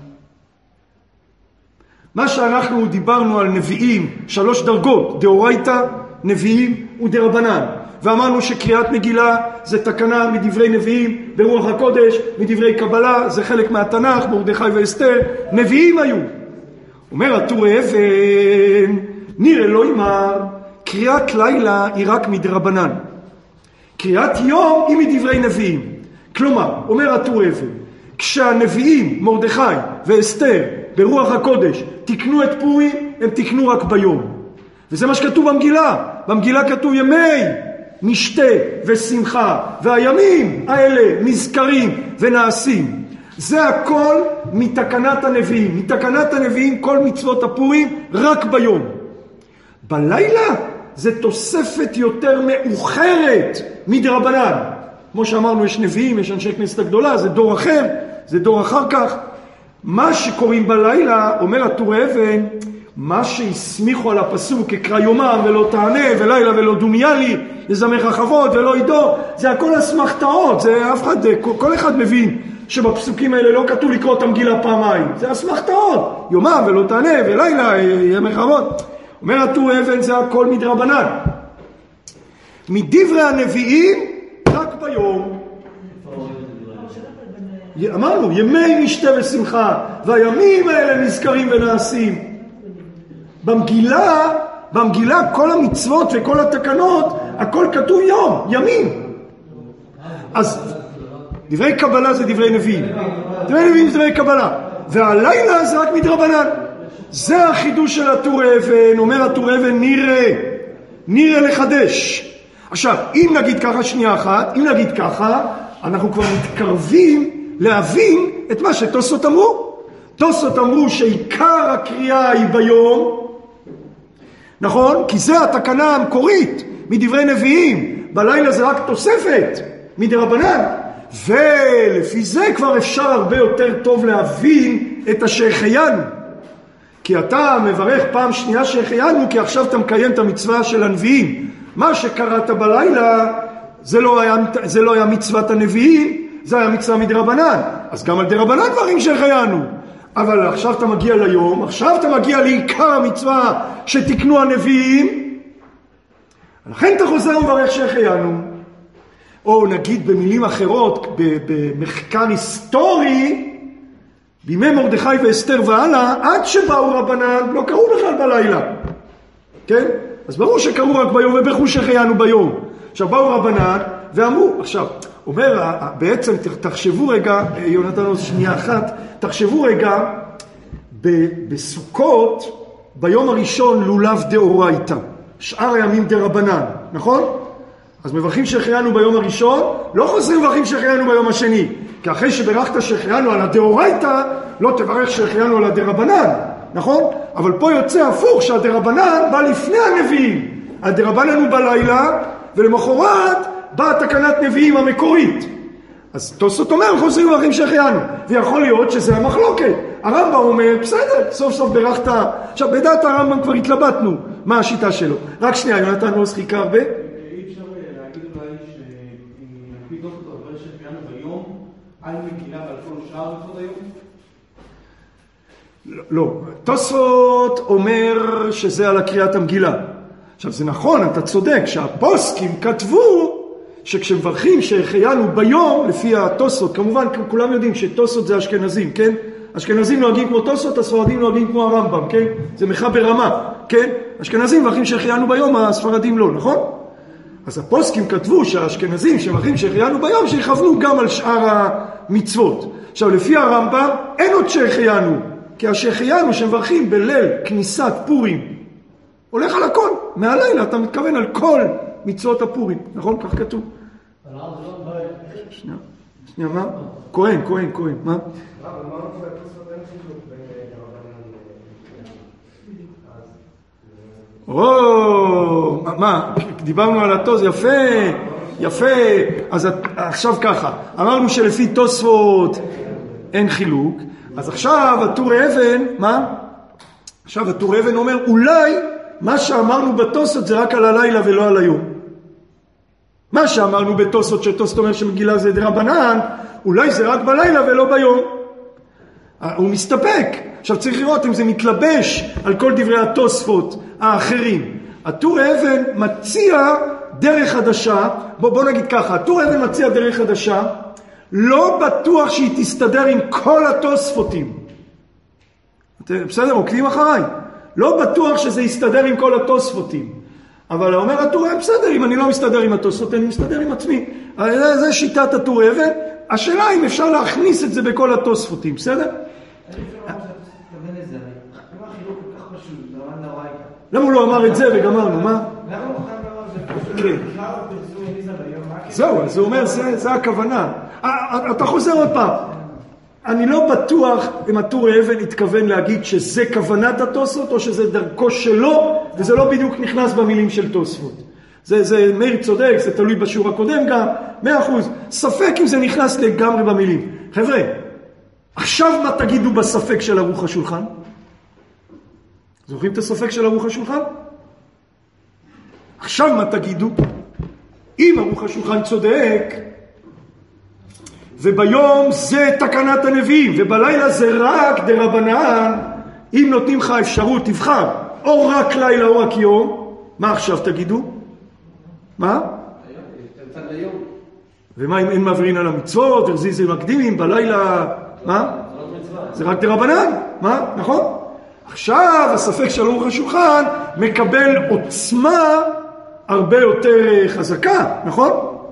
מה שאנחנו דיברנו על נביאים, שלוש דרגות, דאורייתא, נביאים ודרבנן. ואמרנו שקריאת מגילה זה תקנה מדברי נביאים, ברוח הקודש, מדברי קבלה, זה חלק מהתנ"ך, מרדכי ואסתר, נביאים היו. אומר הטורי אבן, נראה לא יאמר, קריאת לילה היא רק מדרבנן. קריאת יום היא מדברי נביאים. כלומר, אומר הטורי אבן, כשהנביאים, מרדכי ואסתר, ברוח הקודש, תקנו את פורים, הם תקנו רק ביום. וזה מה שכתוב במגילה. במגילה כתוב ימי משתה ושמחה, והימים האלה נזכרים ונעשים. זה הכל מתקנת הנביאים. מתקנת הנביאים כל מצוות הפורים רק ביום. בלילה זה תוספת יותר מאוחרת מדרבנן. כמו שאמרנו, יש נביאים, יש אנשי כנסת הגדולה, זה דור אחר, זה דור אחר כך. מה שקוראים בלילה, אומר הטור אבן, מה שהסמיכו על הפסוק, יקרא יומם ולא תענה, ולילה ולא דומיה לי, יזמך רחבות ולא ידו, זה הכל אסמכתאות, זה אף אחד, כל אחד מבין שבפסוקים האלה לא כתוב לקרוא את המגילה פעמיים, זה אסמכתאות, יומם ולא תענה, ולילה יזמך רחבות. אומר הטור אבן, זה הכל מדרבנן. מדברי הנביאים, רק ביום. אמרנו, ימי משתה ושמחה, והימים האלה נזכרים ונעשים. במגילה, במגילה כל המצוות וכל התקנות, הכל כתוב יום, ימים. אז דברי קבלה זה דברי נביאים. דברי נביאים זה דברי קבלה. והלילה זה רק מדרבנן. זה החידוש של הטור אבן. אומר הטור אבן, נראה, נראה לחדש. עכשיו, אם נגיד ככה שנייה אחת, אם נגיד ככה, אנחנו כבר מתקרבים להבין את מה שתוספות אמרו. תוספות אמרו שעיקר הקריאה היא ביום, נכון? כי זה התקנה המקורית מדברי נביאים. בלילה זה רק תוספת מדרבנן. ולפי זה כבר אפשר הרבה יותר טוב להבין את השהחיינו. כי אתה מברך פעם שנייה שהחיינו, כי עכשיו אתה מקיים את המצווה של הנביאים. מה שקראת בלילה, זה לא היה, זה לא היה מצוות הנביאים, זה היה מצווה מדרבנן. אז גם על דרבנן דברים שהחיינו. אבל עכשיו אתה מגיע ליום, עכשיו אתה מגיע לעיקר המצווה שתקנו הנביאים, לכן אתה חוזר ומברך שהחיינו. או נגיד במילים אחרות, במחקר היסטורי, בימי מרדכי ואסתר והלאה, עד שבאו רבנן, לא קראו בכלל בלילה. כן? אז ברור שקראו רק ביום וברכו שהחיינו ביום. עכשיו באו רבנן ואמרו, עכשיו, אומר, בעצם תחשבו רגע, יונתן עוד שנייה אחת, תחשבו רגע, בסוכות, ביום הראשון לולב דאורייתא, שאר הימים דרבנן, נכון? אז מברכים שהחיינו ביום הראשון, לא חוזרים מברכים שהחיינו ביום השני, כי אחרי שברכת שהחיינו על הדאורייתא, לא תברך שהחיינו על הדרבנן, נכון? אבל פה יוצא הפוך, שהדרבנן בא לפני הנביאים. הדרבנן הוא בלילה, ולמחרת באה תקנת נביאים המקורית. אז תוספות אומר, חוזרים מברכים שהחיינו. ויכול להיות שזה המחלוקת. הרמב"ם אומר, בסדר, סוף סוף ברכת. עכשיו, בדעת הרמב"ם כבר התלבטנו. מה השיטה שלו? רק שנייה, יונתן לא שחיקה הרבה. אי אפשר להגיד אולי שעל-פי תוספות עובר שהחיינו ביום, על מגילה ועל כל שאר מצוות היום? לא, תוספות אומר שזה על הקריאת המגילה. עכשיו זה נכון, אתה צודק, שהפוסקים כתבו שכשמברכים שהחיינו ביום, לפי התוספות, כמובן כולם יודעים שתוספות זה אשכנזים, כן? אשכנזים נוהגים כמו תוספות, הספרדים נוהגים כמו הרמב"ם, כן? זה מחה ברמה, כן? אשכנזים מברכים שהחיינו ביום, הספרדים לא, נכון? אז הפוסקים כתבו שהאשכנזים שמברכים שהחיינו ביום, שיכוונו גם על שאר המצוות. עכשיו לפי הרמב"ם אין עוד שהחיינו, כי השהחיינו שמברכים בליל כניסת פורים, הולך על הכל, מהלילה אתה מתכוון על כל מצוות הפורים, נכון? כך כתוב. שנייה, שנייה, מה? כהן, כהן, כהן, מה? או, מה? דיברנו על התוס, יפה, יפה. אז עכשיו ככה, אמרנו שלפי תוספות אין חילוק, אז עכשיו הטור אבן, מה? עכשיו הטור אבן אומר, אולי מה שאמרנו בתוספות זה רק על הלילה ולא על היום. מה שאמרנו בתוספות, שתוספות אומר שמגילה זה דרבנן, אולי זה רק בלילה ולא ביום. הוא מסתפק. עכשיו צריך לראות אם זה מתלבש על כל דברי התוספות האחרים. הטור אבן מציע דרך חדשה, בוא, בוא נגיד ככה, הטור אבן מציע דרך חדשה, לא בטוח שהיא תסתדר עם כל התוספותים. בסדר, עוקבים אחריי. לא בטוח שזה יסתדר עם כל התוספותים. אבל אומר הטור אבן, בסדר, אם אני לא מסתדר עם התוספות, אני מסתדר עם עצמי. זה, זה שיטת הטור אבן. השאלה אם אפשר להכניס את זה בכל התוספותים, בסדר? למה החילוק כל כך פשוט? למה הוא לא אמר את זה וגמרנו, מה? למה הוא חייב יקרה. זהו, אז הוא אומר, זה, זה הכוונה. אתה חוזר עוד פעם. אני לא בטוח אם הטורי אבן התכוון להגיד שזה כוונת התוספות, או שזה דרכו שלו, וזה לא בדיוק נכנס במילים של תוספות. זה, זה מאיר צודק, זה תלוי בשיעור הקודם גם, מאה אחוז. ספק אם זה נכנס לגמרי במילים. חבר'ה, עכשיו מה תגידו בספק של ערוך השולחן? זוכרים את הספק של ערוך השולחן? עכשיו מה תגידו? אם ערוך השולחן צודק, וביום זה תקנת הנביאים, ובלילה זה רק דרבנן, אם נותנים לך אפשרות, תבחר, או רק לילה או רק יום, מה עכשיו תגידו? מה? ומה אם אין מעברין על המצוות, ורזיזים מקדימים, בלילה, מה? זה רק דרבנן, מה? נכון? עכשיו הספק של ערוך השולחן מקבל עוצמה הרבה יותר חזקה, נכון?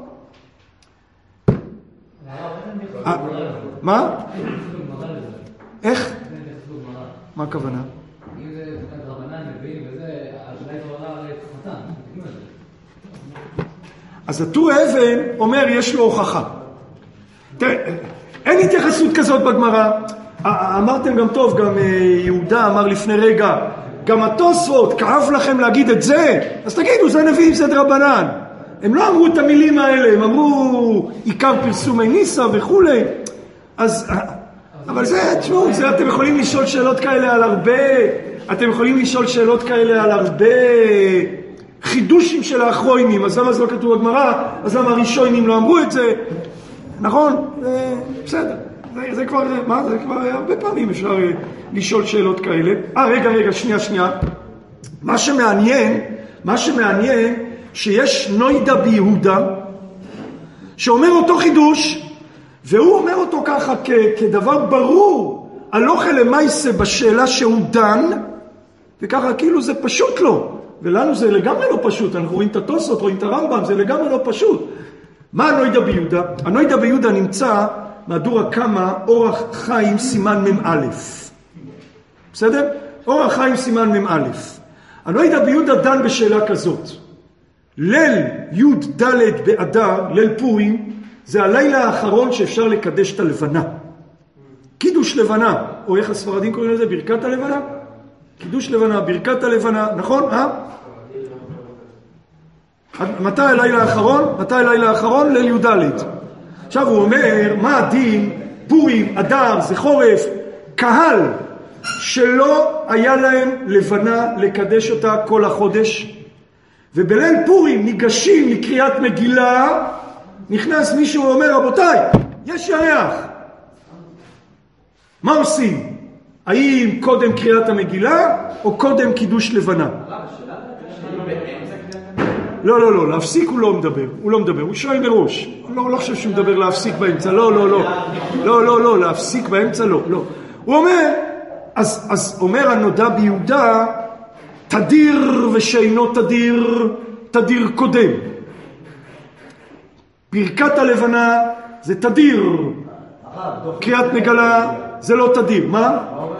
מה? איך? מה הכוונה? אם זה דרבנן, נביאים וזה, השאלה היא תורה לחתן. אז הטורי אבן אומר יש לו הוכחה. תראה, אין התייחסות כזאת בגמרא. אמרתם גם טוב, גם יהודה אמר לפני רגע, גם התוספות, כאב לכם להגיד את זה, אז תגידו, זה נביאים, זה דרבנן. הם לא אמרו את המילים האלה, הם אמרו עיקר פרסומי ניסה וכו'. אז, אבל זה, תשמעו, זה אתם יכולים לשאול שאלות כאלה על הרבה, אתם יכולים לשאול שאלות כאלה על הרבה חידושים של האחרונים, אז למה זה לא כתוב בגמרא, אז למה הראשונים לא אמרו את זה, נכון? בסדר. זה, זה כבר, מה? זה כבר הרבה פעמים אפשר לשאול שאלות כאלה. אה, רגע, רגע, שנייה, שנייה. מה שמעניין, מה שמעניין, שיש נוידה ביהודה, שאומר אותו חידוש, והוא אומר אותו ככה כ, כדבר ברור, הלוכה למעשה בשאלה שהוא דן, וככה כאילו זה פשוט לו. ולנו זה לגמרי לא פשוט, אנחנו רואים את התוספות, רואים את הרמב"ם, זה לגמרי לא פשוט. מה הנוידה ביהודה? הנוידה ביהודה נמצא מהדור הקמא אורח חיים סימן מ"א. בסדר? אורח חיים סימן מ"א. הנוידה ביהודה דן בשאלה כזאת. ליל י' ד' באדר, ליל פורים, זה הלילה האחרון שאפשר לקדש את הלבנה. קידוש לבנה, או איך הספרדים קוראים לזה? ברכת הלבנה? קידוש לבנה, ברכת הלבנה, נכון? אה? מתי הלילה האחרון? מתי הלילה האחרון? ליל י' ד'. עכשיו הוא אומר, מה הדין? פורים, אדר, זה חורף, קהל שלא היה להם לבנה לקדש אותה כל החודש, ובליל פורים ניגשים לקריאת מגילה, נכנס מישהו ואומר, רבותיי, יש ירח. מה עושים? האם קודם קריאת המגילה או קודם קידוש לבנה? לא, לא, לא, להפסיק הוא לא מדבר, הוא לא מדבר, הוא שואל מראש. אני לא, לא חושב שהוא מדבר להפסיק באמצע, לא, לא, לא, לא, לא, לא, להפסיק באמצע, לא, לא. הוא אומר, אז, אז אומר הנודע ביהודה, תדיר ושאינו תדיר, תדיר קודם. ברכת הלבנה זה תדיר, קריאת מגלה זה לא תדיר, מה?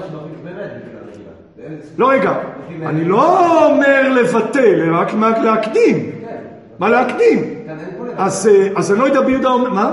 לא רגע, אני לא אומר לבטל, רק להקדים. מה להקדים? אז הנוידע ביהודה אומר, מה?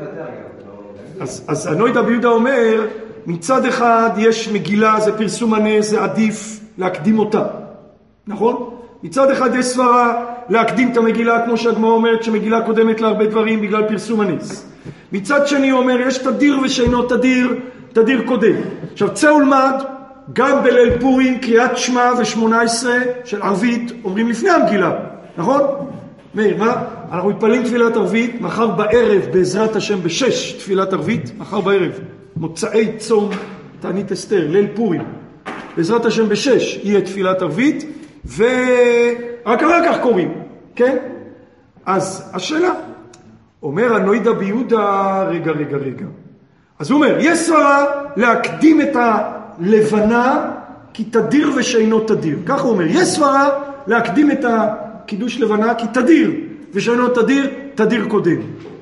אז הנוידע ביהודה אומר, מצד אחד יש מגילה, זה פרסום הנס, זה עדיף להקדים אותה. נכון? מצד אחד יש סברה להקדים את המגילה, כמו שהגמרא אומרת שמגילה קודמת להרבה דברים בגלל פרסום הנס. מצד שני הוא אומר, יש תדיר ושאינו תדיר, תדיר קודם. עכשיו צא ולמד, גם בליל פורים, קריאת שמע ושמונה עשרה של ערבית, אומרים לפני המגילה, נכון? מאיר, מה? אנחנו מתפללים תפילת ערבית, מחר בערב בעזרת השם בשש תפילת ערבית, מחר בערב, מוצאי צום, תענית אסתר, ליל פורים, בעזרת השם בשש יהיה תפילת ערבית, ורק אחר כך קוראים, כן? אז השאלה, אומר הנוידע ביהודה, רגע, רגע, רגע. אז הוא אומר, יש סברה להקדים את הלבנה, כי תדיר ושאינו תדיר. כך הוא אומר, יש סברה להקדים את הקידוש לבנה, כי תדיר ושאינו תדיר, תדיר קודם.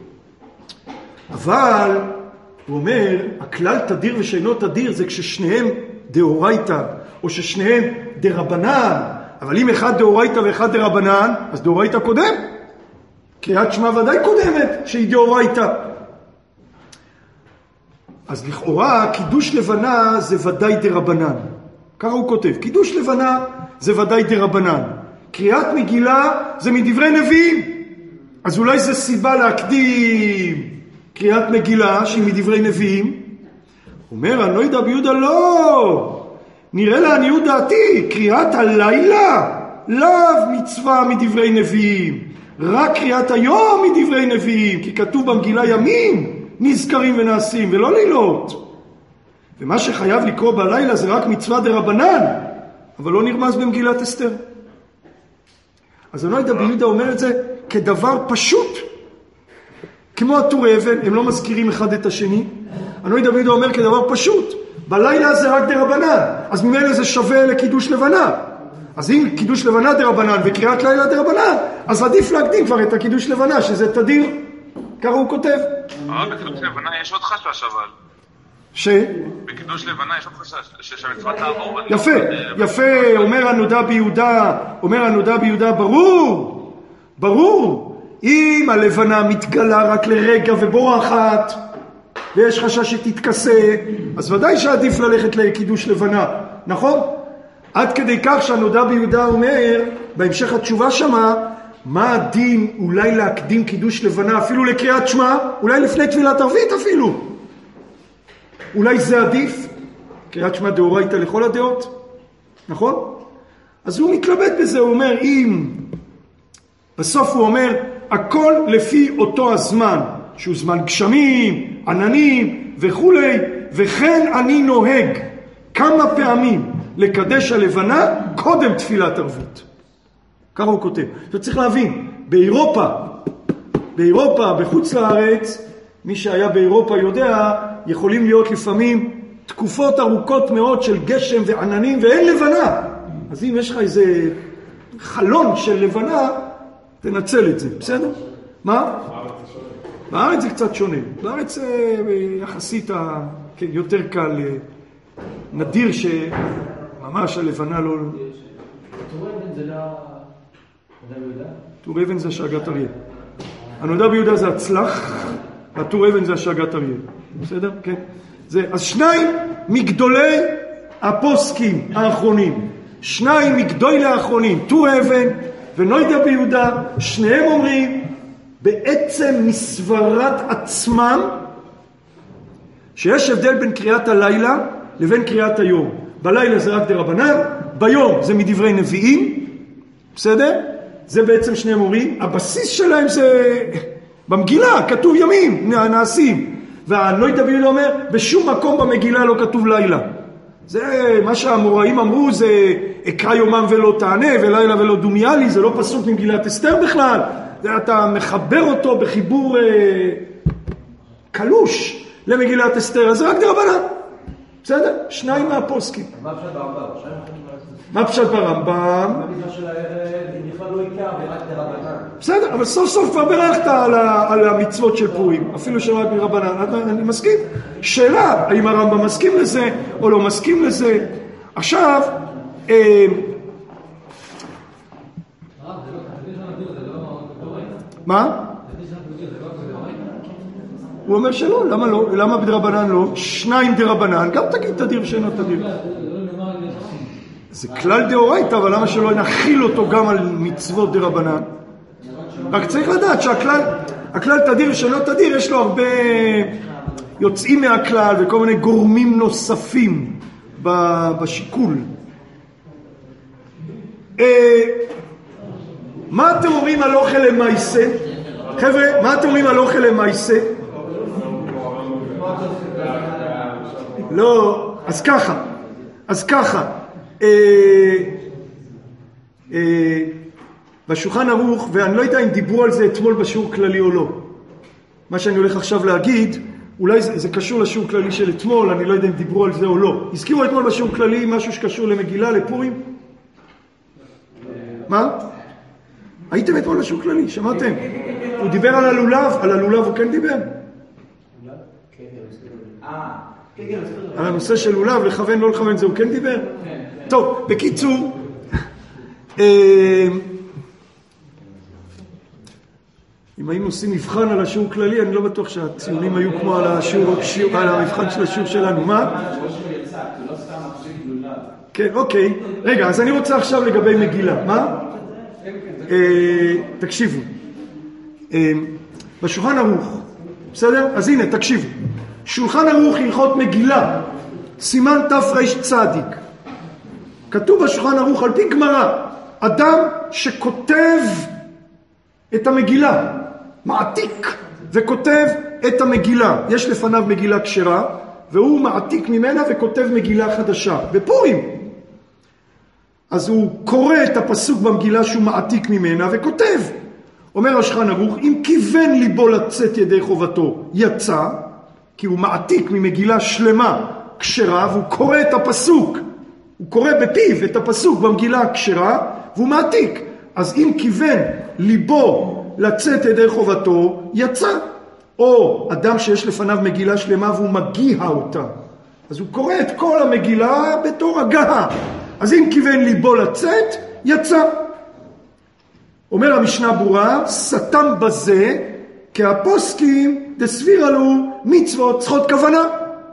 אבל, הוא אומר, הכלל תדיר ושאינו תדיר, זה כששניהם דאורייתא, או ששניהם דרבנן. אבל אם אחד דאורייתא ואחד דרבנן, אז דאורייתא קודם, קריאת שמע ודאי קודמת, שהיא דאורייתא. אז לכאורה, קידוש לבנה זה ודאי דרבנן. ככה הוא כותב, קידוש לבנה זה ודאי דרבנן. קריאת מגילה זה מדברי נביאים. אז אולי זה סיבה להקדים קריאת מגילה שהיא מדברי נביאים. אומר, אני לא יודע ביהודה, לא. נראה לעניות דעתי, קריאת הלילה, לאו מצווה מדברי נביאים. רק קריאת היום מדברי נביאים, כי כתוב במגילה ימים נזכרים ונעשים, ולא לילות. ומה שחייב לקרוא בלילה זה רק מצווה דרבנן, אבל לא נרמז במגילת אסתר. אז אני לא יודע, ביהודה אומר את זה כדבר פשוט, כמו הטור אבן, הם לא מזכירים אחד את השני. אני לא יודע, ביהודה אומר כדבר פשוט, בלילה זה רק דרבנן, אז ממילא זה שווה לקידוש לבנה. אז אם קידוש לבנה דרבנן וקריאת לילה דרבנן, אז עדיף להקדים כבר את הקידוש לבנה, שזה תדיר. ככה הוא כותב. אבל בקידוש לבנה יש עוד חשש אבל. ש? בקידוש לבנה יש עוד חשש, שהמצווה תעבור. יפה, יפה, אומר הנודע ביהודה, אומר הנודע ביהודה, ברור, ברור. אם הלבנה מתגלה רק לרגע ובורחת, ויש חשש שתתכסה, אז ודאי שעדיף ללכת לקידוש לבנה, נכון? עד כדי כך שהנודע ביהודה אומר, בהמשך התשובה שמה, מה הדין אולי להקדים קידוש לבנה אפילו לקריאת שמע, אולי לפני תפילת ערבית אפילו. אולי זה עדיף, קריאת שמע דאורייתא לכל הדעות, נכון? אז הוא מתלבט בזה, הוא אומר, אם בסוף הוא אומר, הכל לפי אותו הזמן, שהוא זמן גשמים, עננים וכו', וכן אני נוהג כמה פעמים לקדש הלבנה קודם תפילת ערבית. ככה הוא כותב. אתה צריך להבין, באירופה, באירופה, בחוץ לארץ, מי שהיה באירופה יודע, יכולים להיות לפעמים תקופות ארוכות מאוד של גשם ועננים ואין לבנה. אז אם יש לך איזה חלון של לבנה, תנצל את זה, בסדר? מה? בארץ זה קצת שונה. בארץ יחסית יותר קל, נדיר שממש הלבנה לא... טור אבן זה לא... טור אבן זה השגת אריה. הנודע ביהודה זה הצלח, הטור אבן זה השגת אריה. בסדר? כן. זה, אז שניים מגדולי הפוסקים האחרונים, שניים מגדולי האחרונים, טור אבן ונודע ביהודה, שניהם אומרים, בעצם מסברת עצמם, שיש הבדל בין קריאת הלילה לבין קריאת היום. בלילה זה רק דרבנן, ביום זה מדברי נביאים, בסדר? זה בעצם שניהם אומרים, הבסיס שלהם זה במגילה, כתוב ימים, נעשים. והנודע ביהודה אומר, בשום מקום במגילה לא כתוב לילה. זה מה שהאמוראים אמרו, זה אקרא יומם ולא תענה, ולילה ולא דומיה לי, זה לא פסוק ממגילת אסתר בכלל. זה אתה מחבר אותו בחיבור אה, קלוש למגילת אסתר, אז זה רק דרבנן. בסדר? שניים מהפוסקים. מה פשט ברמב"ם? מה פשט ברמב"ם? במידה של הערב, היא בכלל לא עיקר, ורק דרבנן. בסדר, אבל סוף סוף כבר ברכת על, ה, על המצוות של פורים, אפילו שרק מרבנן. אני, אני מסכים. שאלה, האם הרמב"ם מסכים לזה או לא מסכים לזה? עכשיו, אה, מה? הוא אומר שלא, למה לא? למה בדרבנן לא? שניים דרבנן, גם תגיד תדיר שאינו תדיר. זה כלל דאורייתא, אבל למה שלא נחיל אותו גם על מצוות דרבנן? רק צריך לדעת שהכלל, הכלל תדיר שאינו תדיר, יש לו הרבה יוצאים מהכלל וכל מיני גורמים נוספים בשיקול. מה אתם אומרים על אוכל למעשה? חבר'ה, מה אתם אומרים על אוכל למעשה? לא, אז ככה, אז ככה, אה, אה, בשולחן ערוך, ואני לא יודע אם דיברו על זה אתמול בשיעור כללי או לא. מה שאני הולך עכשיו להגיד, אולי זה, זה קשור לשיעור כללי של אתמול, אני לא יודע אם דיברו על זה או לא. הזכירו אתמול בשיעור כללי משהו שקשור למגילה, לפורים? מה? הייתם אתמול בשיעור כללי, שמעתם? הוא דיבר על הלולב, על הלולב הוא כן דיבר? על הנושא של לולב, לכוון, לא לכוון, זה הוא כן דיבר? טוב, בקיצור, אם היינו עושים מבחן על השיעור כללי, אני לא בטוח שהציונים היו כמו על השיעור, על המבחן של השיעור שלנו. מה? כן, אוקיי. רגע, אז אני רוצה עכשיו לגבי מגילה. מה? תקשיבו. בשולחן ערוך, בסדר? אז הנה, תקשיבו. שולחן ערוך הלכות מגילה, סימן תר"ש צדיק. כתוב בשולחן ערוך על פי גמרא, אדם שכותב את המגילה, מעתיק וכותב את המגילה. יש לפניו מגילה כשרה, והוא מעתיק ממנה וכותב מגילה חדשה. בפורים. אז הוא קורא את הפסוק במגילה שהוא מעתיק ממנה וכותב. אומר השולחן ערוך, אם כיוון ליבו לצאת ידי חובתו, יצא, כי הוא מעתיק ממגילה שלמה כשרה, והוא קורא את הפסוק. הוא קורא בפיו את הפסוק במגילה כשרה, והוא מעתיק. אז אם כיוון ליבו לצאת ידי חובתו, יצא. או אדם שיש לפניו מגילה שלמה והוא מגיע אותה. אז הוא קורא את כל המגילה בתור הגעה. אז אם כיוון ליבו לצאת, יצא. אומר המשנה ברורה, סתם בזה, כי הפוסקים דסבירה לו מצוות צריכות כוונה.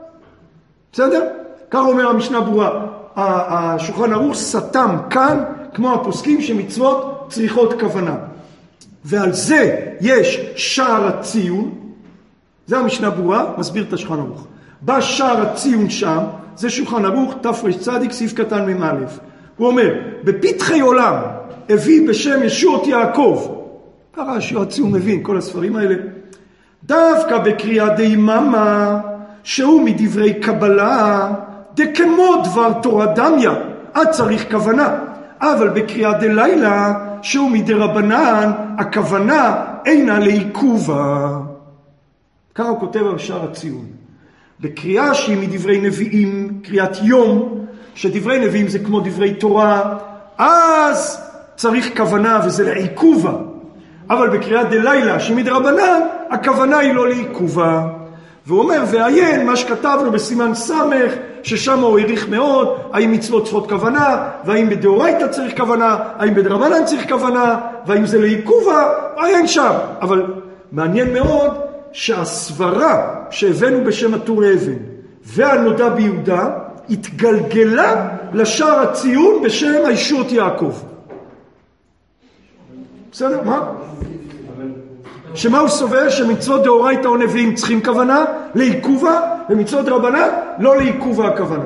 בסדר? כך אומר המשנה ברורה. השולחן ערוך סתם כאן, כמו הפוסקים שמצוות צריכות כוונה. ועל זה יש שער הציון, זה המשנה ברורה, מסביר את השולחן ערוך. בא שער הציון שם, זה שולחן ערוך, תר"ש צדיק, סעיף קטן ממא'. הוא אומר, בפתחי עולם הביא בשם ישועות יעקב, ככה שהציון מבין, כל הספרים האלה, דווקא בקריאה דאיממה, שהוא מדברי קבלה, דכמו דבר תורה דמיה, עד צריך כוונה, אבל בקריאה דלילה, שהוא מדרבנן, הכוונה אינה לעיכובה. ככה הוא כותב על שער הציון. בקריאה שהיא מדברי נביאים, קריאת יום, שדברי נביאים זה כמו דברי תורה, אז צריך כוונה וזה לעיכובה. אבל בקריאה דלילה שהיא מדרבנן, הכוונה היא לא לעיכובה. והוא אומר, ועיין מה שכתבנו בסימן סמך, ששם הוא העריך מאוד, האם מצוות צריכות כוונה, והאם בדאורייתא צריך כוונה, האם בדרבנן צריך כוונה, והאם זה לעיכובה, עיין שם. אבל מעניין מאוד שהסברה שהבאנו בשם הטור אבן, והנודע ביהודה, התגלגלה לשער הציון בשם הישועות יעקב. בסדר? מה? שמה הוא סובר? שמצוות דאורייתא או נביאים צריכים כוונה לעיכובה, ומצוות דרבנן לא לעיכובה הכוונה.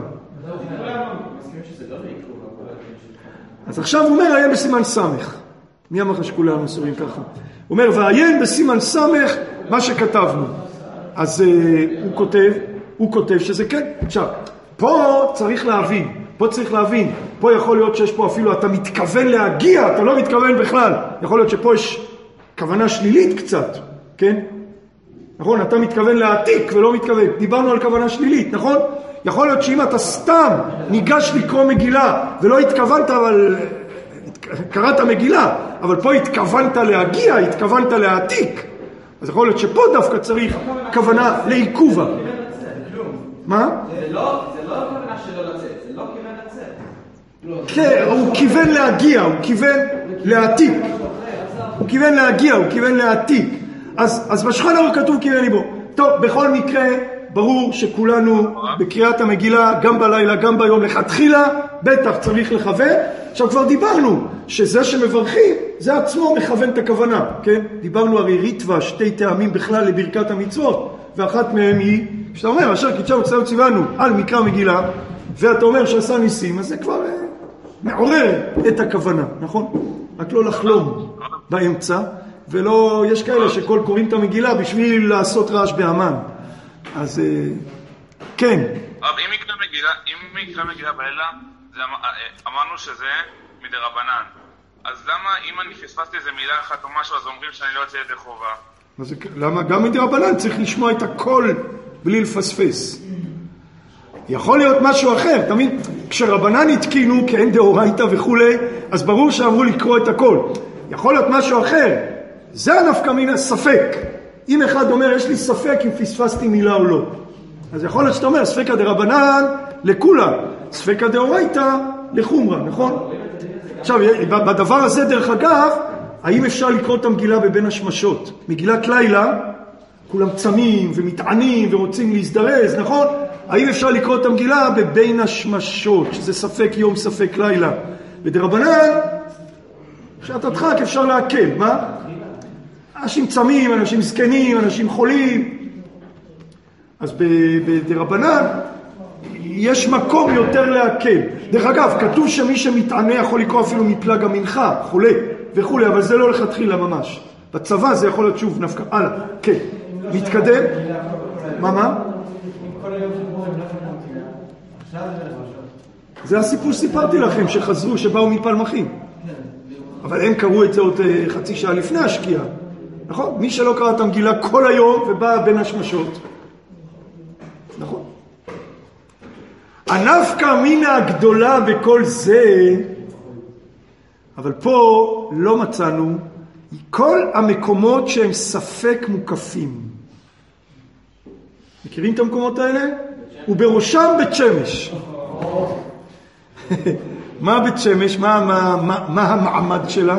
אז עכשיו הוא אומר, עיין בסימן סמך. מי אמר שכולנו סורים ככה? הוא אומר, ועיין בסימן סמך מה שכתבנו. אז uh, הוא כותב, הוא כותב שזה כן. עכשיו, פה צריך להבין, פה צריך להבין, פה יכול להיות שיש פה אפילו, אתה מתכוון להגיע, אתה לא מתכוון בכלל. יכול להיות שפה יש כוונה שלילית קצת, כן? נכון? אתה מתכוון להעתיק ולא מתכוון. דיברנו על כוונה שלילית, נכון? יכול להיות שאם אתה סתם ניגש לקרוא מגילה ולא התכוונת, אבל קראת מגילה, אבל פה התכוונת להגיע, התכוונת להעתיק. אז יכול להיות שפה דווקא צריך כוונה לעיכובה. מה? זה לא כוונה שלא לצאת, זה לא כיוון לצאת. כן, הוא כיוון להגיע, הוא כיוון להעתיק. הוא כיוון להגיע, הוא כיוון להעתיק. אז, אז בשולחן ערוך כתוב כיוון ליבו. טוב, בכל מקרה, ברור שכולנו בקריאת המגילה, גם בלילה, גם ביום, לכתחילה, בטח צריך לכוון. עכשיו כבר דיברנו, שזה שמברכים, זה עצמו מכוון את הכוונה, כן? דיברנו הרי ריטווה, שתי טעמים בכלל לברכת המצוות, ואחת מהם היא, כשאתה אומר, אשר קידשה וצווה ציוונו על מקרא מגילה, ואתה אומר שעשה ניסים, אז זה כבר אה, מעורר את הכוונה, נכון? רק לא לחלום באמצע, ולא, יש כאלה שכל קוראים את המגילה בשביל לעשות רעש באמן. אז אה, כן. אבל אם יקרא מגילה, אם יקרא מגילה בלילה, אמרנו שזה מדרבנן. אז למה אם אני פספסתי איזה מילה אחת או משהו, אז אומרים שאני לא יוצא ידי חובה? אז למה גם מדרבנן צריך לשמוע את הכל בלי לפספס? יכול להיות משהו אחר, תמיד כשרבנן התקינו כאין דאורייתא וכולי, אז ברור שאמרו לקרוא את הכל. יכול להיות משהו אחר, זה נפקא מינה ספק. אם אחד אומר יש לי ספק אם פספסתי מילה או לא, אז יכול להיות שאתה אומר ספקא דרבנן לכולה, ספקא דאורייתא לחומרה, נכון? עכשיו בדבר הזה דרך אגב האם אפשר לקרוא את המגילה בבין השמשות? מגילת לילה, כולם צמים ומתענים ורוצים להזדרז, נכון? האם אפשר לקרוא את המגילה בבין השמשות, שזה ספק יום, ספק לילה? בדרבנן, בשעת הדחק אפשר להקל, מה? אנשים צמים, אנשים זקנים, אנשים חולים. אז בדרבנן יש מקום יותר להקל. דרך אגב, כתוב שמי שמתענה יכול לקרוא אפילו מפלג המנחה, חולה וכו', אבל זה לא לכתחילה ממש. בצבא זה יכול להיות שוב נפקא. הלאה, כן. מתקדם? מה, מה? זה הסיפור שסיפרתי לכם, שחזרו, שבאו מפלמחים. אבל הם קראו את זה עוד חצי שעה לפני השקיעה. נכון? מי שלא קרא את המגילה כל היום ובא בין השמשות. נכון? הנפקא מינה הגדולה בכל זה, אבל פה לא מצאנו כל המקומות שהם ספק מוקפים. מכירים את המקומות האלה? ובראשם בית שמש. מה בית שמש? מה, מה, מה, מה המעמד שלה?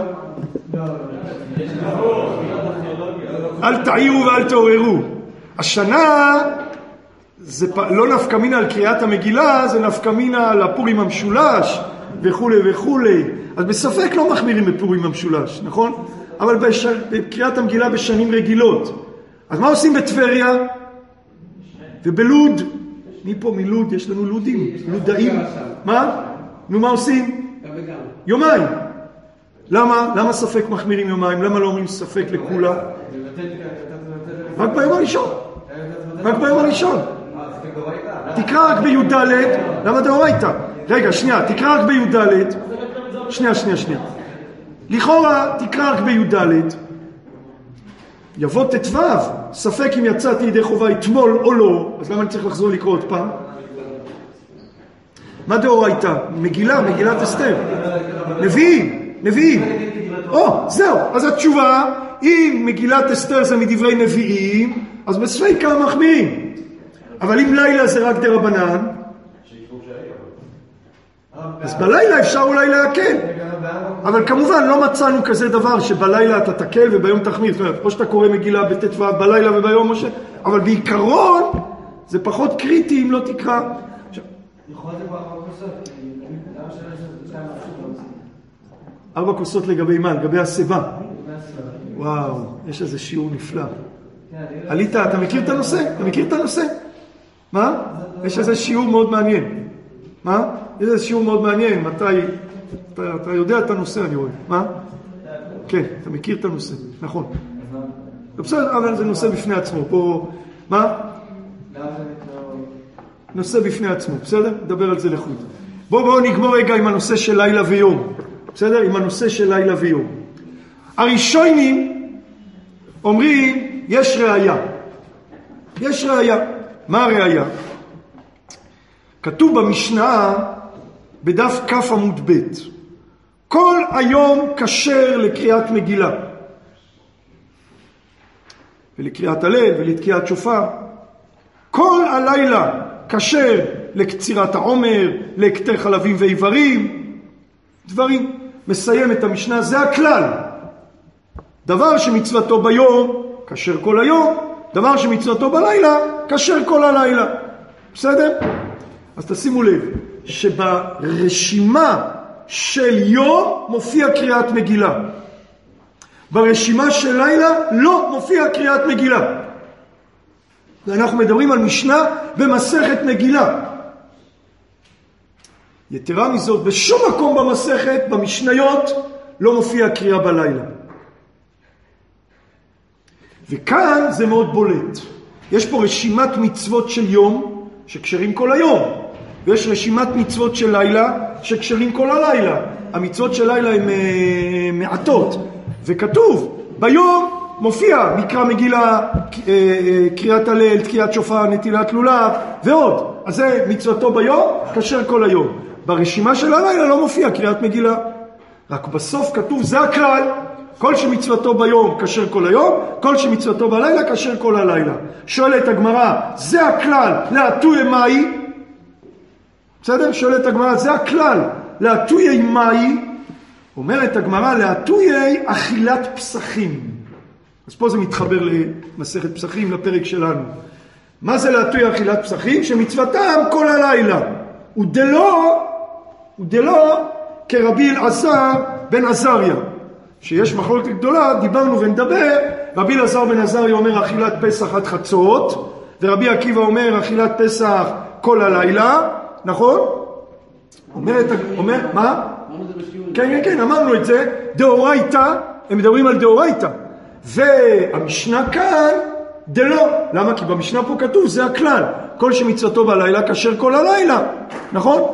אל תעירו ואל תעוררו. השנה זה לא נפקא מינה על קריאת המגילה, זה נפקא מינה על הפורים המשולש וכו' וכו'. אז בספק לא מחמירים בפורים המשולש, נכון? אבל בש... בקריאת המגילה בשנים רגילות. אז מה עושים בטבריה? ובלוד? מי פה מלוד? יש לנו לודים, לודאים. מה? נו, מה עושים? יומיים. למה? למה ספק מחמירים יומיים? למה לא אומרים ספק לכולה? רק ביום הראשון. רק ביום הראשון. תקרא רק בי"ד. למה דאורייתא? רגע, שנייה, תקרא רק בי"ד. שנייה, שנייה, שנייה. לכאורה, תקרא רק בי"ד. יבוא ט"ו, ספק אם יצאתי ידי חובה אתמול או לא, אז למה אני צריך לחזור לקרוא עוד פעם? מה דאורייתא? מגילה, מגילת אסתר. נביאים, נביאים. או, זהו. אז התשובה, אם מגילת אסתר זה מדברי נביאים, אז בספיקה מחמירים. אבל אם לילה זה רק דרבנן, אז בלילה אפשר אולי להקל. אבל כמובן לא מצאנו כזה דבר שבלילה אתה תקל וביום תחמיר. זאת אומרת, או שאתה קורא מגילה בט"ו בלילה וביום משה, אבל בעיקרון זה פחות קריטי אם לא תקרא. ארבע כוסות לגבי מה? לגבי הסיבה. וואו, יש איזה שיעור נפלא. עלית, אתה מכיר את הנושא? אתה מכיר את הנושא? מה? יש איזה שיעור מאוד מעניין. מה? יש איזה שיעור מאוד מעניין. מתי... אתה, אתה יודע את הנושא, אני רואה. מה? כן, אתה מכיר את הנושא. נכון. בסדר, אבל זה נושא בפני עצמו. פה... מה? נושא בפני עצמו. בסדר? נדבר על זה לחוד. בואו בואו נגמור רגע עם הנושא של לילה ויום. בסדר? עם הנושא של לילה ויום. הראשונים אומרים, יש ראיה. יש ראיה. מה הראיה? כתוב במשנה בדף כף עמוד ב' כל היום כשר לקריאת מגילה ולקריאת הלל ולתקיעת שופר. כל הלילה כשר לקצירת העומר, לקטר חלבים ואיברים, דברים. מסיים את המשנה, זה הכלל. דבר שמצוותו ביום כשר כל היום, דבר שמצוותו בלילה כשר כל הלילה. בסדר? אז תשימו לב שברשימה של יום מופיע קריאת מגילה. ברשימה של לילה לא מופיע קריאת מגילה. ואנחנו מדברים על משנה במסכת מגילה. יתרה מזאת, בשום מקום במסכת, במשניות, לא מופיע קריאה בלילה. וכאן זה מאוד בולט. יש פה רשימת מצוות של יום שקשרים כל היום. ויש רשימת מצוות של לילה שקשרים כל הלילה. המצוות של לילה הן uh, מעטות. וכתוב, ביום מופיע מקרא מגילה, קריאת הלל, תקיעת שופר, נטילת לולב ועוד. אז זה מצוותו ביום, כשר כל היום. ברשימה של הלילה לא מופיע קריאת מגילה. רק בסוף כתוב, זה הכלל. כל שמצוותו ביום כשר כל היום, כל שמצוותו בלילה כשר כל הלילה. שואלת הגמרא, זה הכלל להטויה מאי? בסדר? שואלת הגמרא, זה הכלל להטויה מאי? אומרת הגמרא, להטויי אכילת פסחים. אז פה זה מתחבר למסכת פסחים, לפרק שלנו. מה זה להטויי אכילת פסחים? שמצוותם כל הלילה. ודלא, ודלא כרבי אלעזר בן עזריה. שיש מחלוקת גדולה, דיברנו ונדבר, רבי אלעזר בן עזריה אומר אכילת פסח עד חצות, ורבי עקיבא אומר אכילת פסח כל הלילה, נכון? אומרת, אומר, מה? כן, כן, כן, אמרנו את זה, דאורייתא, הם מדברים על דאורייתא, והמשנה כאן, דלא. למה? כי במשנה פה כתוב, זה הכלל, כל שמצוותו בלילה כשר כל הלילה, נכון?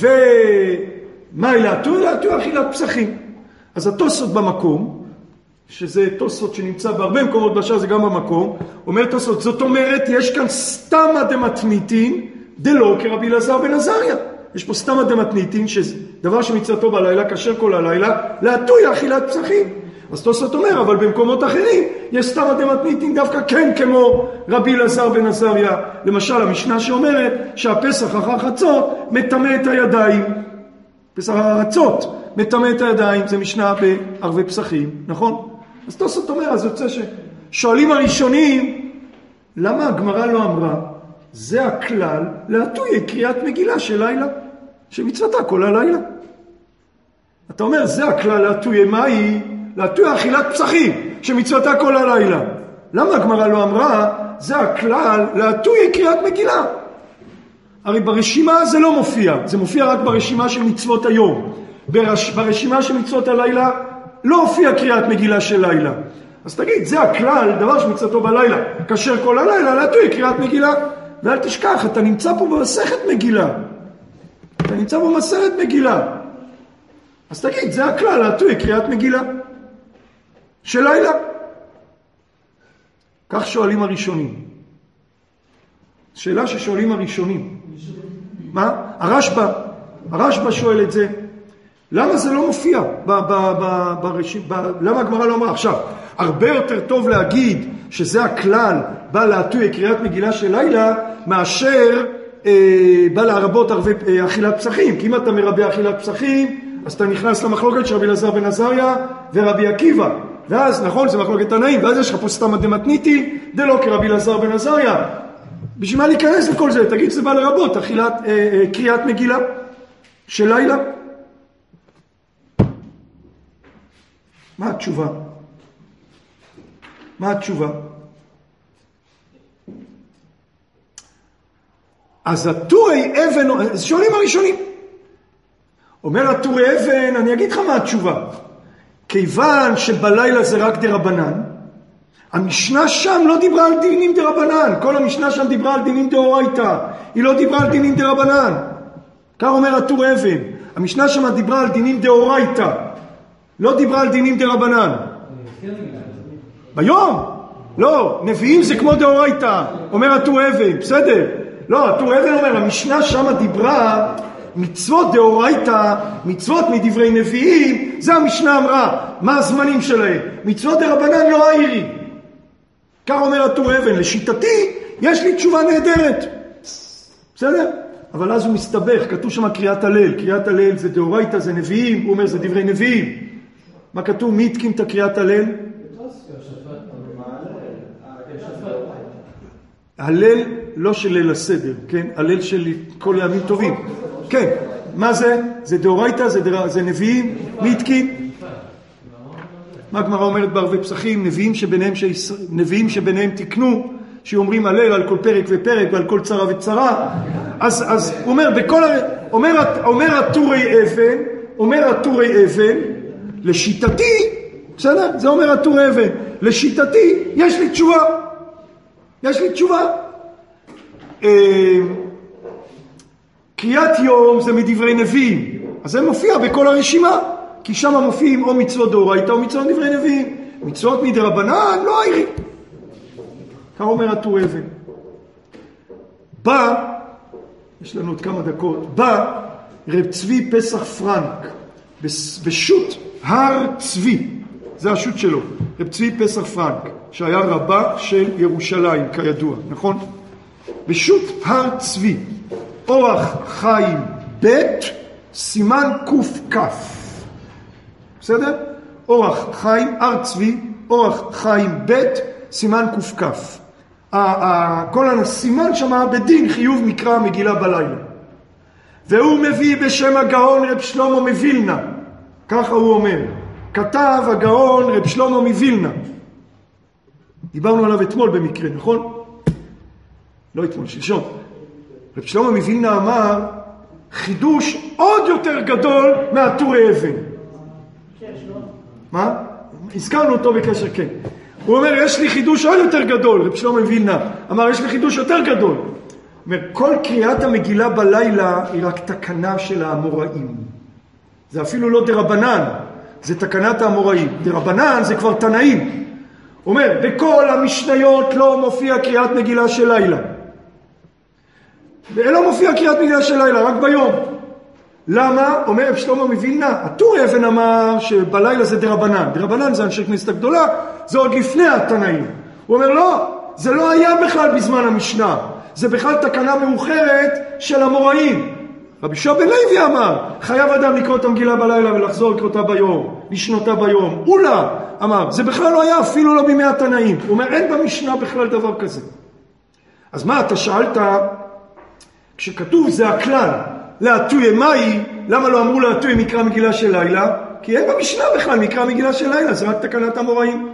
ומה היא להטוי? להטוי אכילת פסחים. אז התוספות במקום, שזה תוספות שנמצא בהרבה מקומות בשאר, זה גם במקום, אומר תוספות, זאת אומרת, יש כאן סתמא דמתניתין, דלא כרבי אלעזר בן עזריה. יש פה סתמא דמתניתין, שדבר שמצוותו בלילה, כשר כל הלילה, להטוי אכילת פסחים. אז תוספות אומר, אבל במקומות אחרים, יש סתמא דמתניתין דווקא כן כמו רבי אלעזר בן עזריה. למשל, המשנה שאומרת שהפסח אחר חצות מטמא את הידיים. פסח אחר חצות. מטמא את הידיים, זה משנה בערבי פסחים, נכון? אז תוספות אומר, אז יוצא ששואלים הראשונים, למה הגמרא לא אמרה, זה הכלל להטוי קריאת מגילה של לילה, שמצוותה כל הלילה. אתה אומר, זה הכלל להטוי, מה היא? להטוי אכילת פסחים, שמצוותה כל הלילה. למה הגמרא לא אמרה, זה הכלל להטוי קריאת מגילה? הרי ברשימה זה לא מופיע, זה מופיע רק ברשימה של מצוות היום. ברש... ברשימה של מצוות הלילה לא הופיע קריאת מגילה של לילה. אז תגיד, זה הכלל, דבר שמצוותו בלילה, כאשר כל הלילה להטוי קריאת מגילה. ואל תשכח, אתה נמצא פה במסכת מגילה. אתה נמצא במסכת מגילה. אז תגיד, זה הכלל, להטוי קריאת מגילה של לילה. כך שואלים הראשונים. שאלה ששואלים הראשונים. מה? הרשב"א, הרשב"א שואל את זה. למה זה לא מופיע ב- ב- ב- ברשימה? ב- למה הגמרא לא אמרה? עכשיו, הרבה יותר טוב להגיד שזה הכלל, בא להטוי קריאת מגילה של לילה, מאשר אה, בא להרבות ערבי אה, אכילת פסחים. כי אם אתה מרבה אכילת פסחים, אז אתה נכנס למחלוקת של רבי אלעזר בן עזריה ורבי עקיבא. ואז, נכון, זה מחלוקת תנאים, ואז יש לך פה סתמא דמתניתין, דלא כרבי אלעזר בן עזריה. בשביל מה להיכנס לכל זה? תגיד שזה בא לרבות אכילת אה, אה, קריאת מגילה של לילה. מה התשובה? מה התשובה? אז הטורי אבן, אז שואלים הראשונים. אומר הטורי אבן, אני אגיד לך מה התשובה. כיוון שבלילה זה רק דרבנן, המשנה שם לא דיברה על דינים דרבנן. כל המשנה שם דיברה על דינים דאורייתא. היא לא דיברה על דינים דרבנן. כך אומר הטורי אבן. המשנה שם דיברה על דינים דאורייתא. לא דיברה על דינים דרבנן. ביום? לא, נביאים זה כמו דאורייתא, אומר הטור אבן, בסדר? לא, הטור אבן אומר, המשנה שם דיברה, מצוות דאורייתא, מצוות מדברי נביאים, זה המשנה אמרה, מה הזמנים שלהם? מצוות דרבנן לא העירי. כך אומר הטור אבן, לשיטתי, יש לי תשובה נהדרת. בסדר? אבל אז הוא מסתבך, כתוב שם קריאת הלל, קריאת הלל זה דאורייתא, זה נביאים, הוא אומר זה דברי נביאים. מה כתוב? מי התקים את הקריאת הלל? הלל לא של ליל הסדר, כן? הלל של כל הימים טובים. כן, מה זה? זה דאורייתא, זה, דר... זה נביאים, מי התקים? מה הגמרא אומרת בערבי פסחים? נביאים שביניהם, שיש... נביאים שביניהם תקנו, שאומרים הלל על כל פרק ופרק ועל כל צרה וצרה. אז, אז הוא אומר, בכל ה... אומר, אומר הטורי אבן, אומר הטורי אבן, לשיטתי, בסדר? זה אומר הטורי אבן, לשיטתי, יש לי תשובה. יש לי תשובה. קריאת יום זה מדברי נביאים, אז זה מופיע בכל הרשימה, כי שם מופיעים או מצוות דאורייתא או מצוות דברי נביאים. מצוות מדרבנן לא העירי. כך אומר הטור אבן. בא, יש לנו עוד כמה דקות, בא רב צבי פסח פרנק בשו"ת הר צבי, זה השו"ת שלו, רב צבי פסח פרנק, שהיה רבה של ירושלים כידוע, נכון? בשו"ת הר צבי, אורח חיים ב' סימן קוף כף. בסדר? אורח חיים, הר צבי, אורח חיים ב' סימן קופקף. כל הסימן שמה בדין חיוב מקרא מגילה בלילה. והוא מביא בשם הגאון רב שלמה מווילנה, ככה הוא אומר, כתב הגאון רב שלמה מווילנה, דיברנו עליו אתמול במקרה, נכון? לא אתמול, שלשום. רב שלמה מווילנה אמר חידוש עוד יותר גדול מהטורי אבן. מה? הזכרנו אותו בקשר, כן. הוא אומר, יש לי חידוש עוד יותר גדול, רב שלמה מווילנה אמר, יש לי חידוש יותר גדול. הוא אומר, כל קריאת המגילה בלילה היא רק תקנה של האמוראים. זה אפילו לא דרבנן, זה תקנת האמוראים. דרבנן זה כבר תנאים. הוא אומר, בכל המשניות לא מופיע קריאת מגילה של לילה. ולא מופיע קריאת מגילה של לילה, רק ביום. למה? אומר רב שלמה מווילנה, הטורי אבן אמר שבלילה זה דרבנן. דרבנן זה אנשי כנסת הגדולה, זה עוד לפני התנאים. הוא אומר, לא, זה לא היה בכלל בזמן המשנה. זה בכלל תקנה מאוחרת של המוראים. רבי יהושע בן לוי אמר, חייב אדם לקרוא את המגילה בלילה ולחזור לקרותה ביום, לשנותה ביום. אולה, אמר, זה בכלל לא היה אפילו לא בימי התנאים. הוא אומר, אין במשנה בכלל דבר כזה. אז מה, אתה שאלת, כשכתוב זה הכלל, להטויה מהי, למה לא אמרו להטויה מקרא מגילה של לילה? כי אין במשנה בכלל מקרא מגילה של לילה, זה רק תקנת המוראים.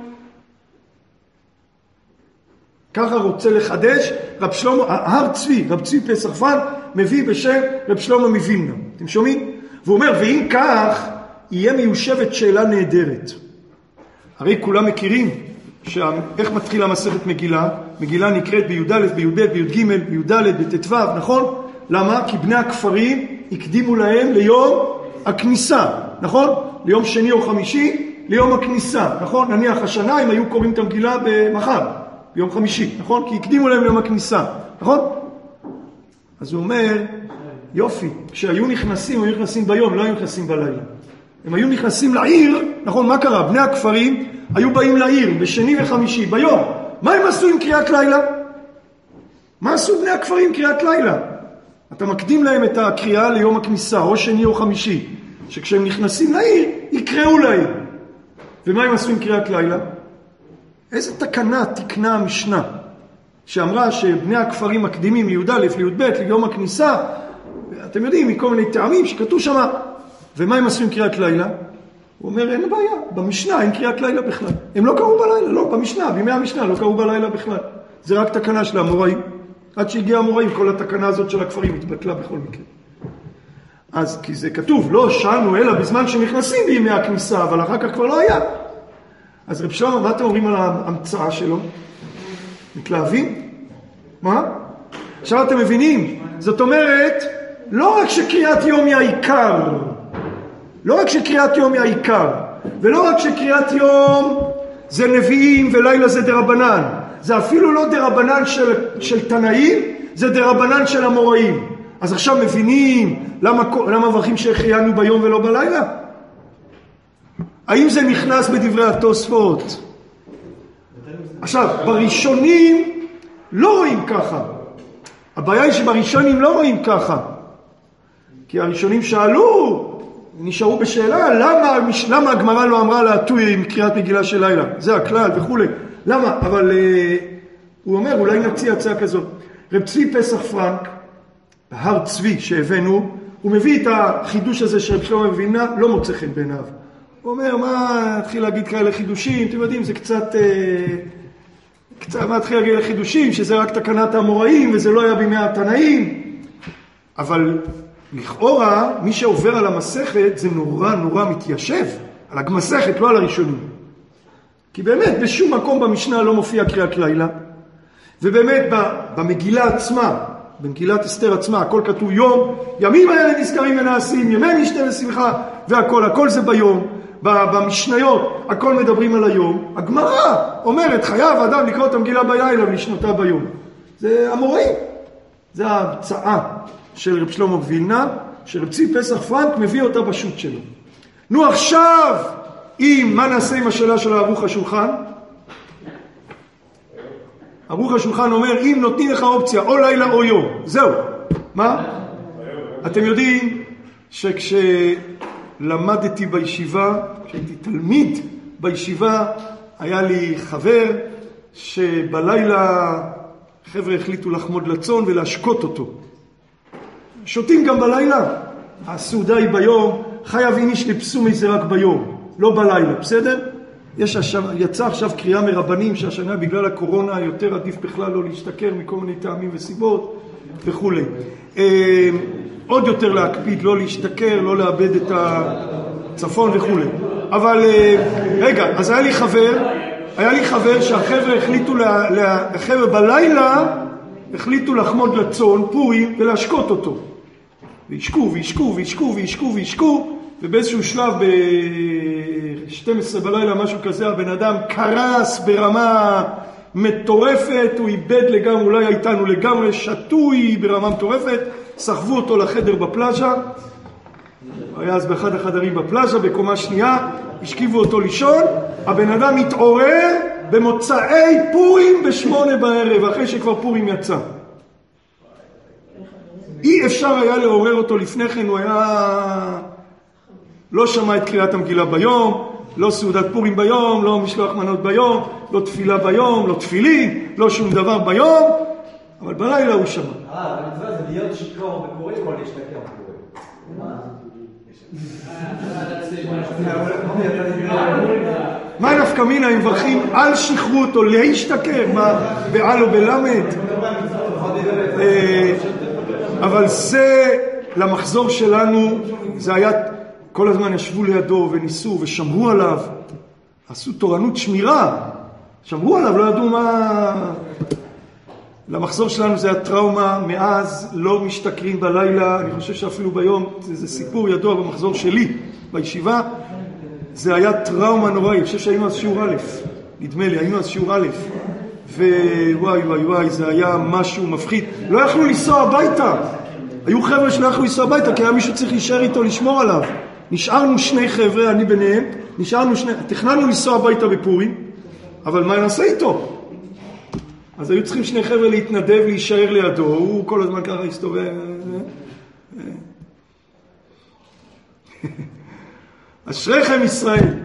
ככה רוצה לחדש רב שלמה, הר צבי, רב צבי פסח פן, מביא בשם רב שלמה מווילנה. אתם שומעים? והוא אומר, ואם כך, יהיה מיושבת שאלה נהדרת. הרי כולם מכירים איך מתחילה מסכת מגילה. מגילה נקראת בי"א, בי"ב, בי"ג, בי"ד, בט"ו, נכון? למה? כי בני הכפרים הקדימו להם ליום הכניסה, נכון? ליום שני או חמישי, ליום הכניסה, נכון? נניח השנה הם היו קוראים את המגילה במחר, ביום חמישי, נכון? כי הקדימו להם ליום הכניסה, נכון? אז הוא אומר, יופי, כשהיו נכנסים, היו נכנסים ביום, לא היו נכנסים בלילה. הם היו נכנסים לעיר, נכון? מה קרה? בני הכפרים היו באים לעיר בשני וחמישי, ביום. מה הם עשו עם קריאת לילה? מה עשו בני הכפרים עם קריאת לילה? אתה מקדים להם את הקריאה ליום הכניסה, או שני או חמישי, שכשהם נכנסים לעיר, יקראו להם. ומה הם עשו עם קריאת לילה? איזה תקנה תקנה המשנה, שאמרה שבני הכפרים מקדימים לי"א, לי"ב, ליום הכניסה, אתם יודעים, מכל מיני טעמים שכתוב שם, ומה הם עשו עם קריאת לילה? הוא אומר, אין בעיה, במשנה אין קריאת לילה בכלל. הם לא קראו בלילה, לא, במשנה, בימי המשנה לא קראו בלילה בכלל. זה רק תקנה של המוראים. עד שהגיע המוראים, כל התקנה הזאת של הכפרים התבטלה בכל מקרה. אז כי זה כתוב, לא שאלנו אלא בזמן שנכנסים בימי הכניסה, אבל אחר כך כבר לא היה. אז רב שלמה, מה אתם אומרים על ההמצאה שלו? מתלהבים? מה? עכשיו אתם מבינים? זאת אומרת, לא רק שקריאת יום היא העיקר, לא רק שקריאת יום היא העיקר, ולא רק שקריאת יום זה נביאים ולילה זה דרבנן, זה אפילו לא דרבנן של, של תנאים, זה דרבנן של המוראים. אז עכשיו מבינים למה, למה מברכים שהחיינו ביום ולא בלילה? האם זה נכנס בדברי התוספות? עכשיו, בראשונים לא רואים ככה. הבעיה היא שבראשונים לא רואים ככה. כי הראשונים שאלו, נשארו בשאלה, למה, למה הגמרא לא אמרה להטוי עם קריאת מגילה של לילה? זה הכלל וכו'. למה? אבל uh, הוא אומר, אולי נציע הצעה כזאת. רב צבי פסח פרנק, הר צבי שהבאנו, הוא מביא את החידוש הזה של רב שלמה מווילנה, לא מוצא חן בעיניו. הוא אומר, מה, התחיל להגיד כאלה חידושים, אתם יודעים, זה קצת, אה, קצת, מה התחיל להגיד לחידושים, שזה רק תקנת המוראים, וזה לא היה בימי התנאים. אבל לכאורה, מי שעובר על המסכת, זה נורא נורא מתיישב, על המסכת, לא על הראשונים. כי באמת, בשום מקום במשנה לא מופיע קריאת לילה, ובאמת, במגילה עצמה, במגילת אסתר עצמה, הכל כתוב יום, ימים האלה נזכרים ונעשים, ימי משתה ושמחה, והכל, הכל זה ביום. במשניות, הכל מדברים על היום. הגמרא אומרת, חייב אדם לקרוא את המגילה בלילה ולשנותה ביום. זה המוראים. זה ההמצאה של רב שלמה מווילנה, שרב צבי פסח פרנק מביא אותה בשו"ת שלו. נו עכשיו, אם, מה נעשה עם השאלה של ערוך השולחן? ערוך השולחן אומר, אם נותנים לך אופציה, או לילה או יום. זהו. מה? אתם יודעים שכש... למדתי בישיבה, כשהייתי תלמיד בישיבה, היה לי חבר שבלילה חבר'ה החליטו לחמוד לצון ולהשקות אותו. שותים גם בלילה. הסעודה היא ביום, חייבים איש לפסום איזה רק ביום, לא בלילה, בסדר? יש השם, יצא עכשיו קריאה מרבנים שהשנה בגלל הקורונה יותר עדיף בכלל לא להשתכר מכל מיני טעמים וסיבות וכו'. אה, עוד יותר להקפיד, לא להשתכר, לא לאבד את הצפון וכו'. אבל אה, רגע, אז היה לי חבר, היה לי חבר שהחבר'ה החליטו, לה, לה, החבר'ה בלילה החליטו לחמוד לצון פורים ולהשקות אותו. וישקו וישקו וישקו וישקו וישקו, ובאיזשהו שלב ב-שתים עשרה בלילה משהו כזה הבן אדם קרס ברמה מטורפת, הוא איבד לגמרי, אולי הייתנו לגמרי שטוי ברמה מטורפת, סחבו אותו לחדר בפלאז'ה, היה אז באחד החדרים בפלאז'ה בקומה שנייה, השכיבו אותו לישון, הבן אדם התעורר במוצאי פורים בשמונה בערב, אחרי שכבר פורים יצא. אי אפשר היה לעורר אותו לפני כן, הוא היה... לא שמע את קריאת המגילה ביום, לא סעודת פורים ביום, לא משלוח מנות ביום, לא תפילה ביום, לא תפילין, לא שום דבר ביום, אבל בלילה הוא שמע. אה, המצווה זה להיות שיכור בפורים או להשתכר בפורים? מה נפקא מינה אם מברכים על שכרות או להשתכר? מה, בעל או בלמד? אבל זה, למחזור שלנו, זה היה, כל הזמן ישבו לידו וניסו ושמרו עליו, עשו תורנות שמירה, שמרו עליו, לא ידעו מה... למחזור שלנו זה הטראומה, מאז לא משתכרים בלילה, אני חושב שאפילו ביום, זה, זה סיפור ידוע במחזור שלי, בישיבה, זה היה טראומה נוראי, אני חושב שהיינו אז שיעור א', נדמה לי, היינו אז שיעור א', ווואי וואי וואי, זה היה משהו מפחיד, לא יכלו לנסוע הביתה, היו חבר'ה שלא יכלו לנסוע הביתה, כי היה מישהו צריך להישאר איתו, לשמור עליו, נשארנו שני חבר'ה, אני ביניהם, נשארנו שני, תכננו לנסוע הביתה בפורים, אבל מה נעשה איתו? אז היו צריכים שני חבר'ה להתנדב, להישאר לידו, הוא כל הזמן ככה הסתובב. אשריכם ישראל.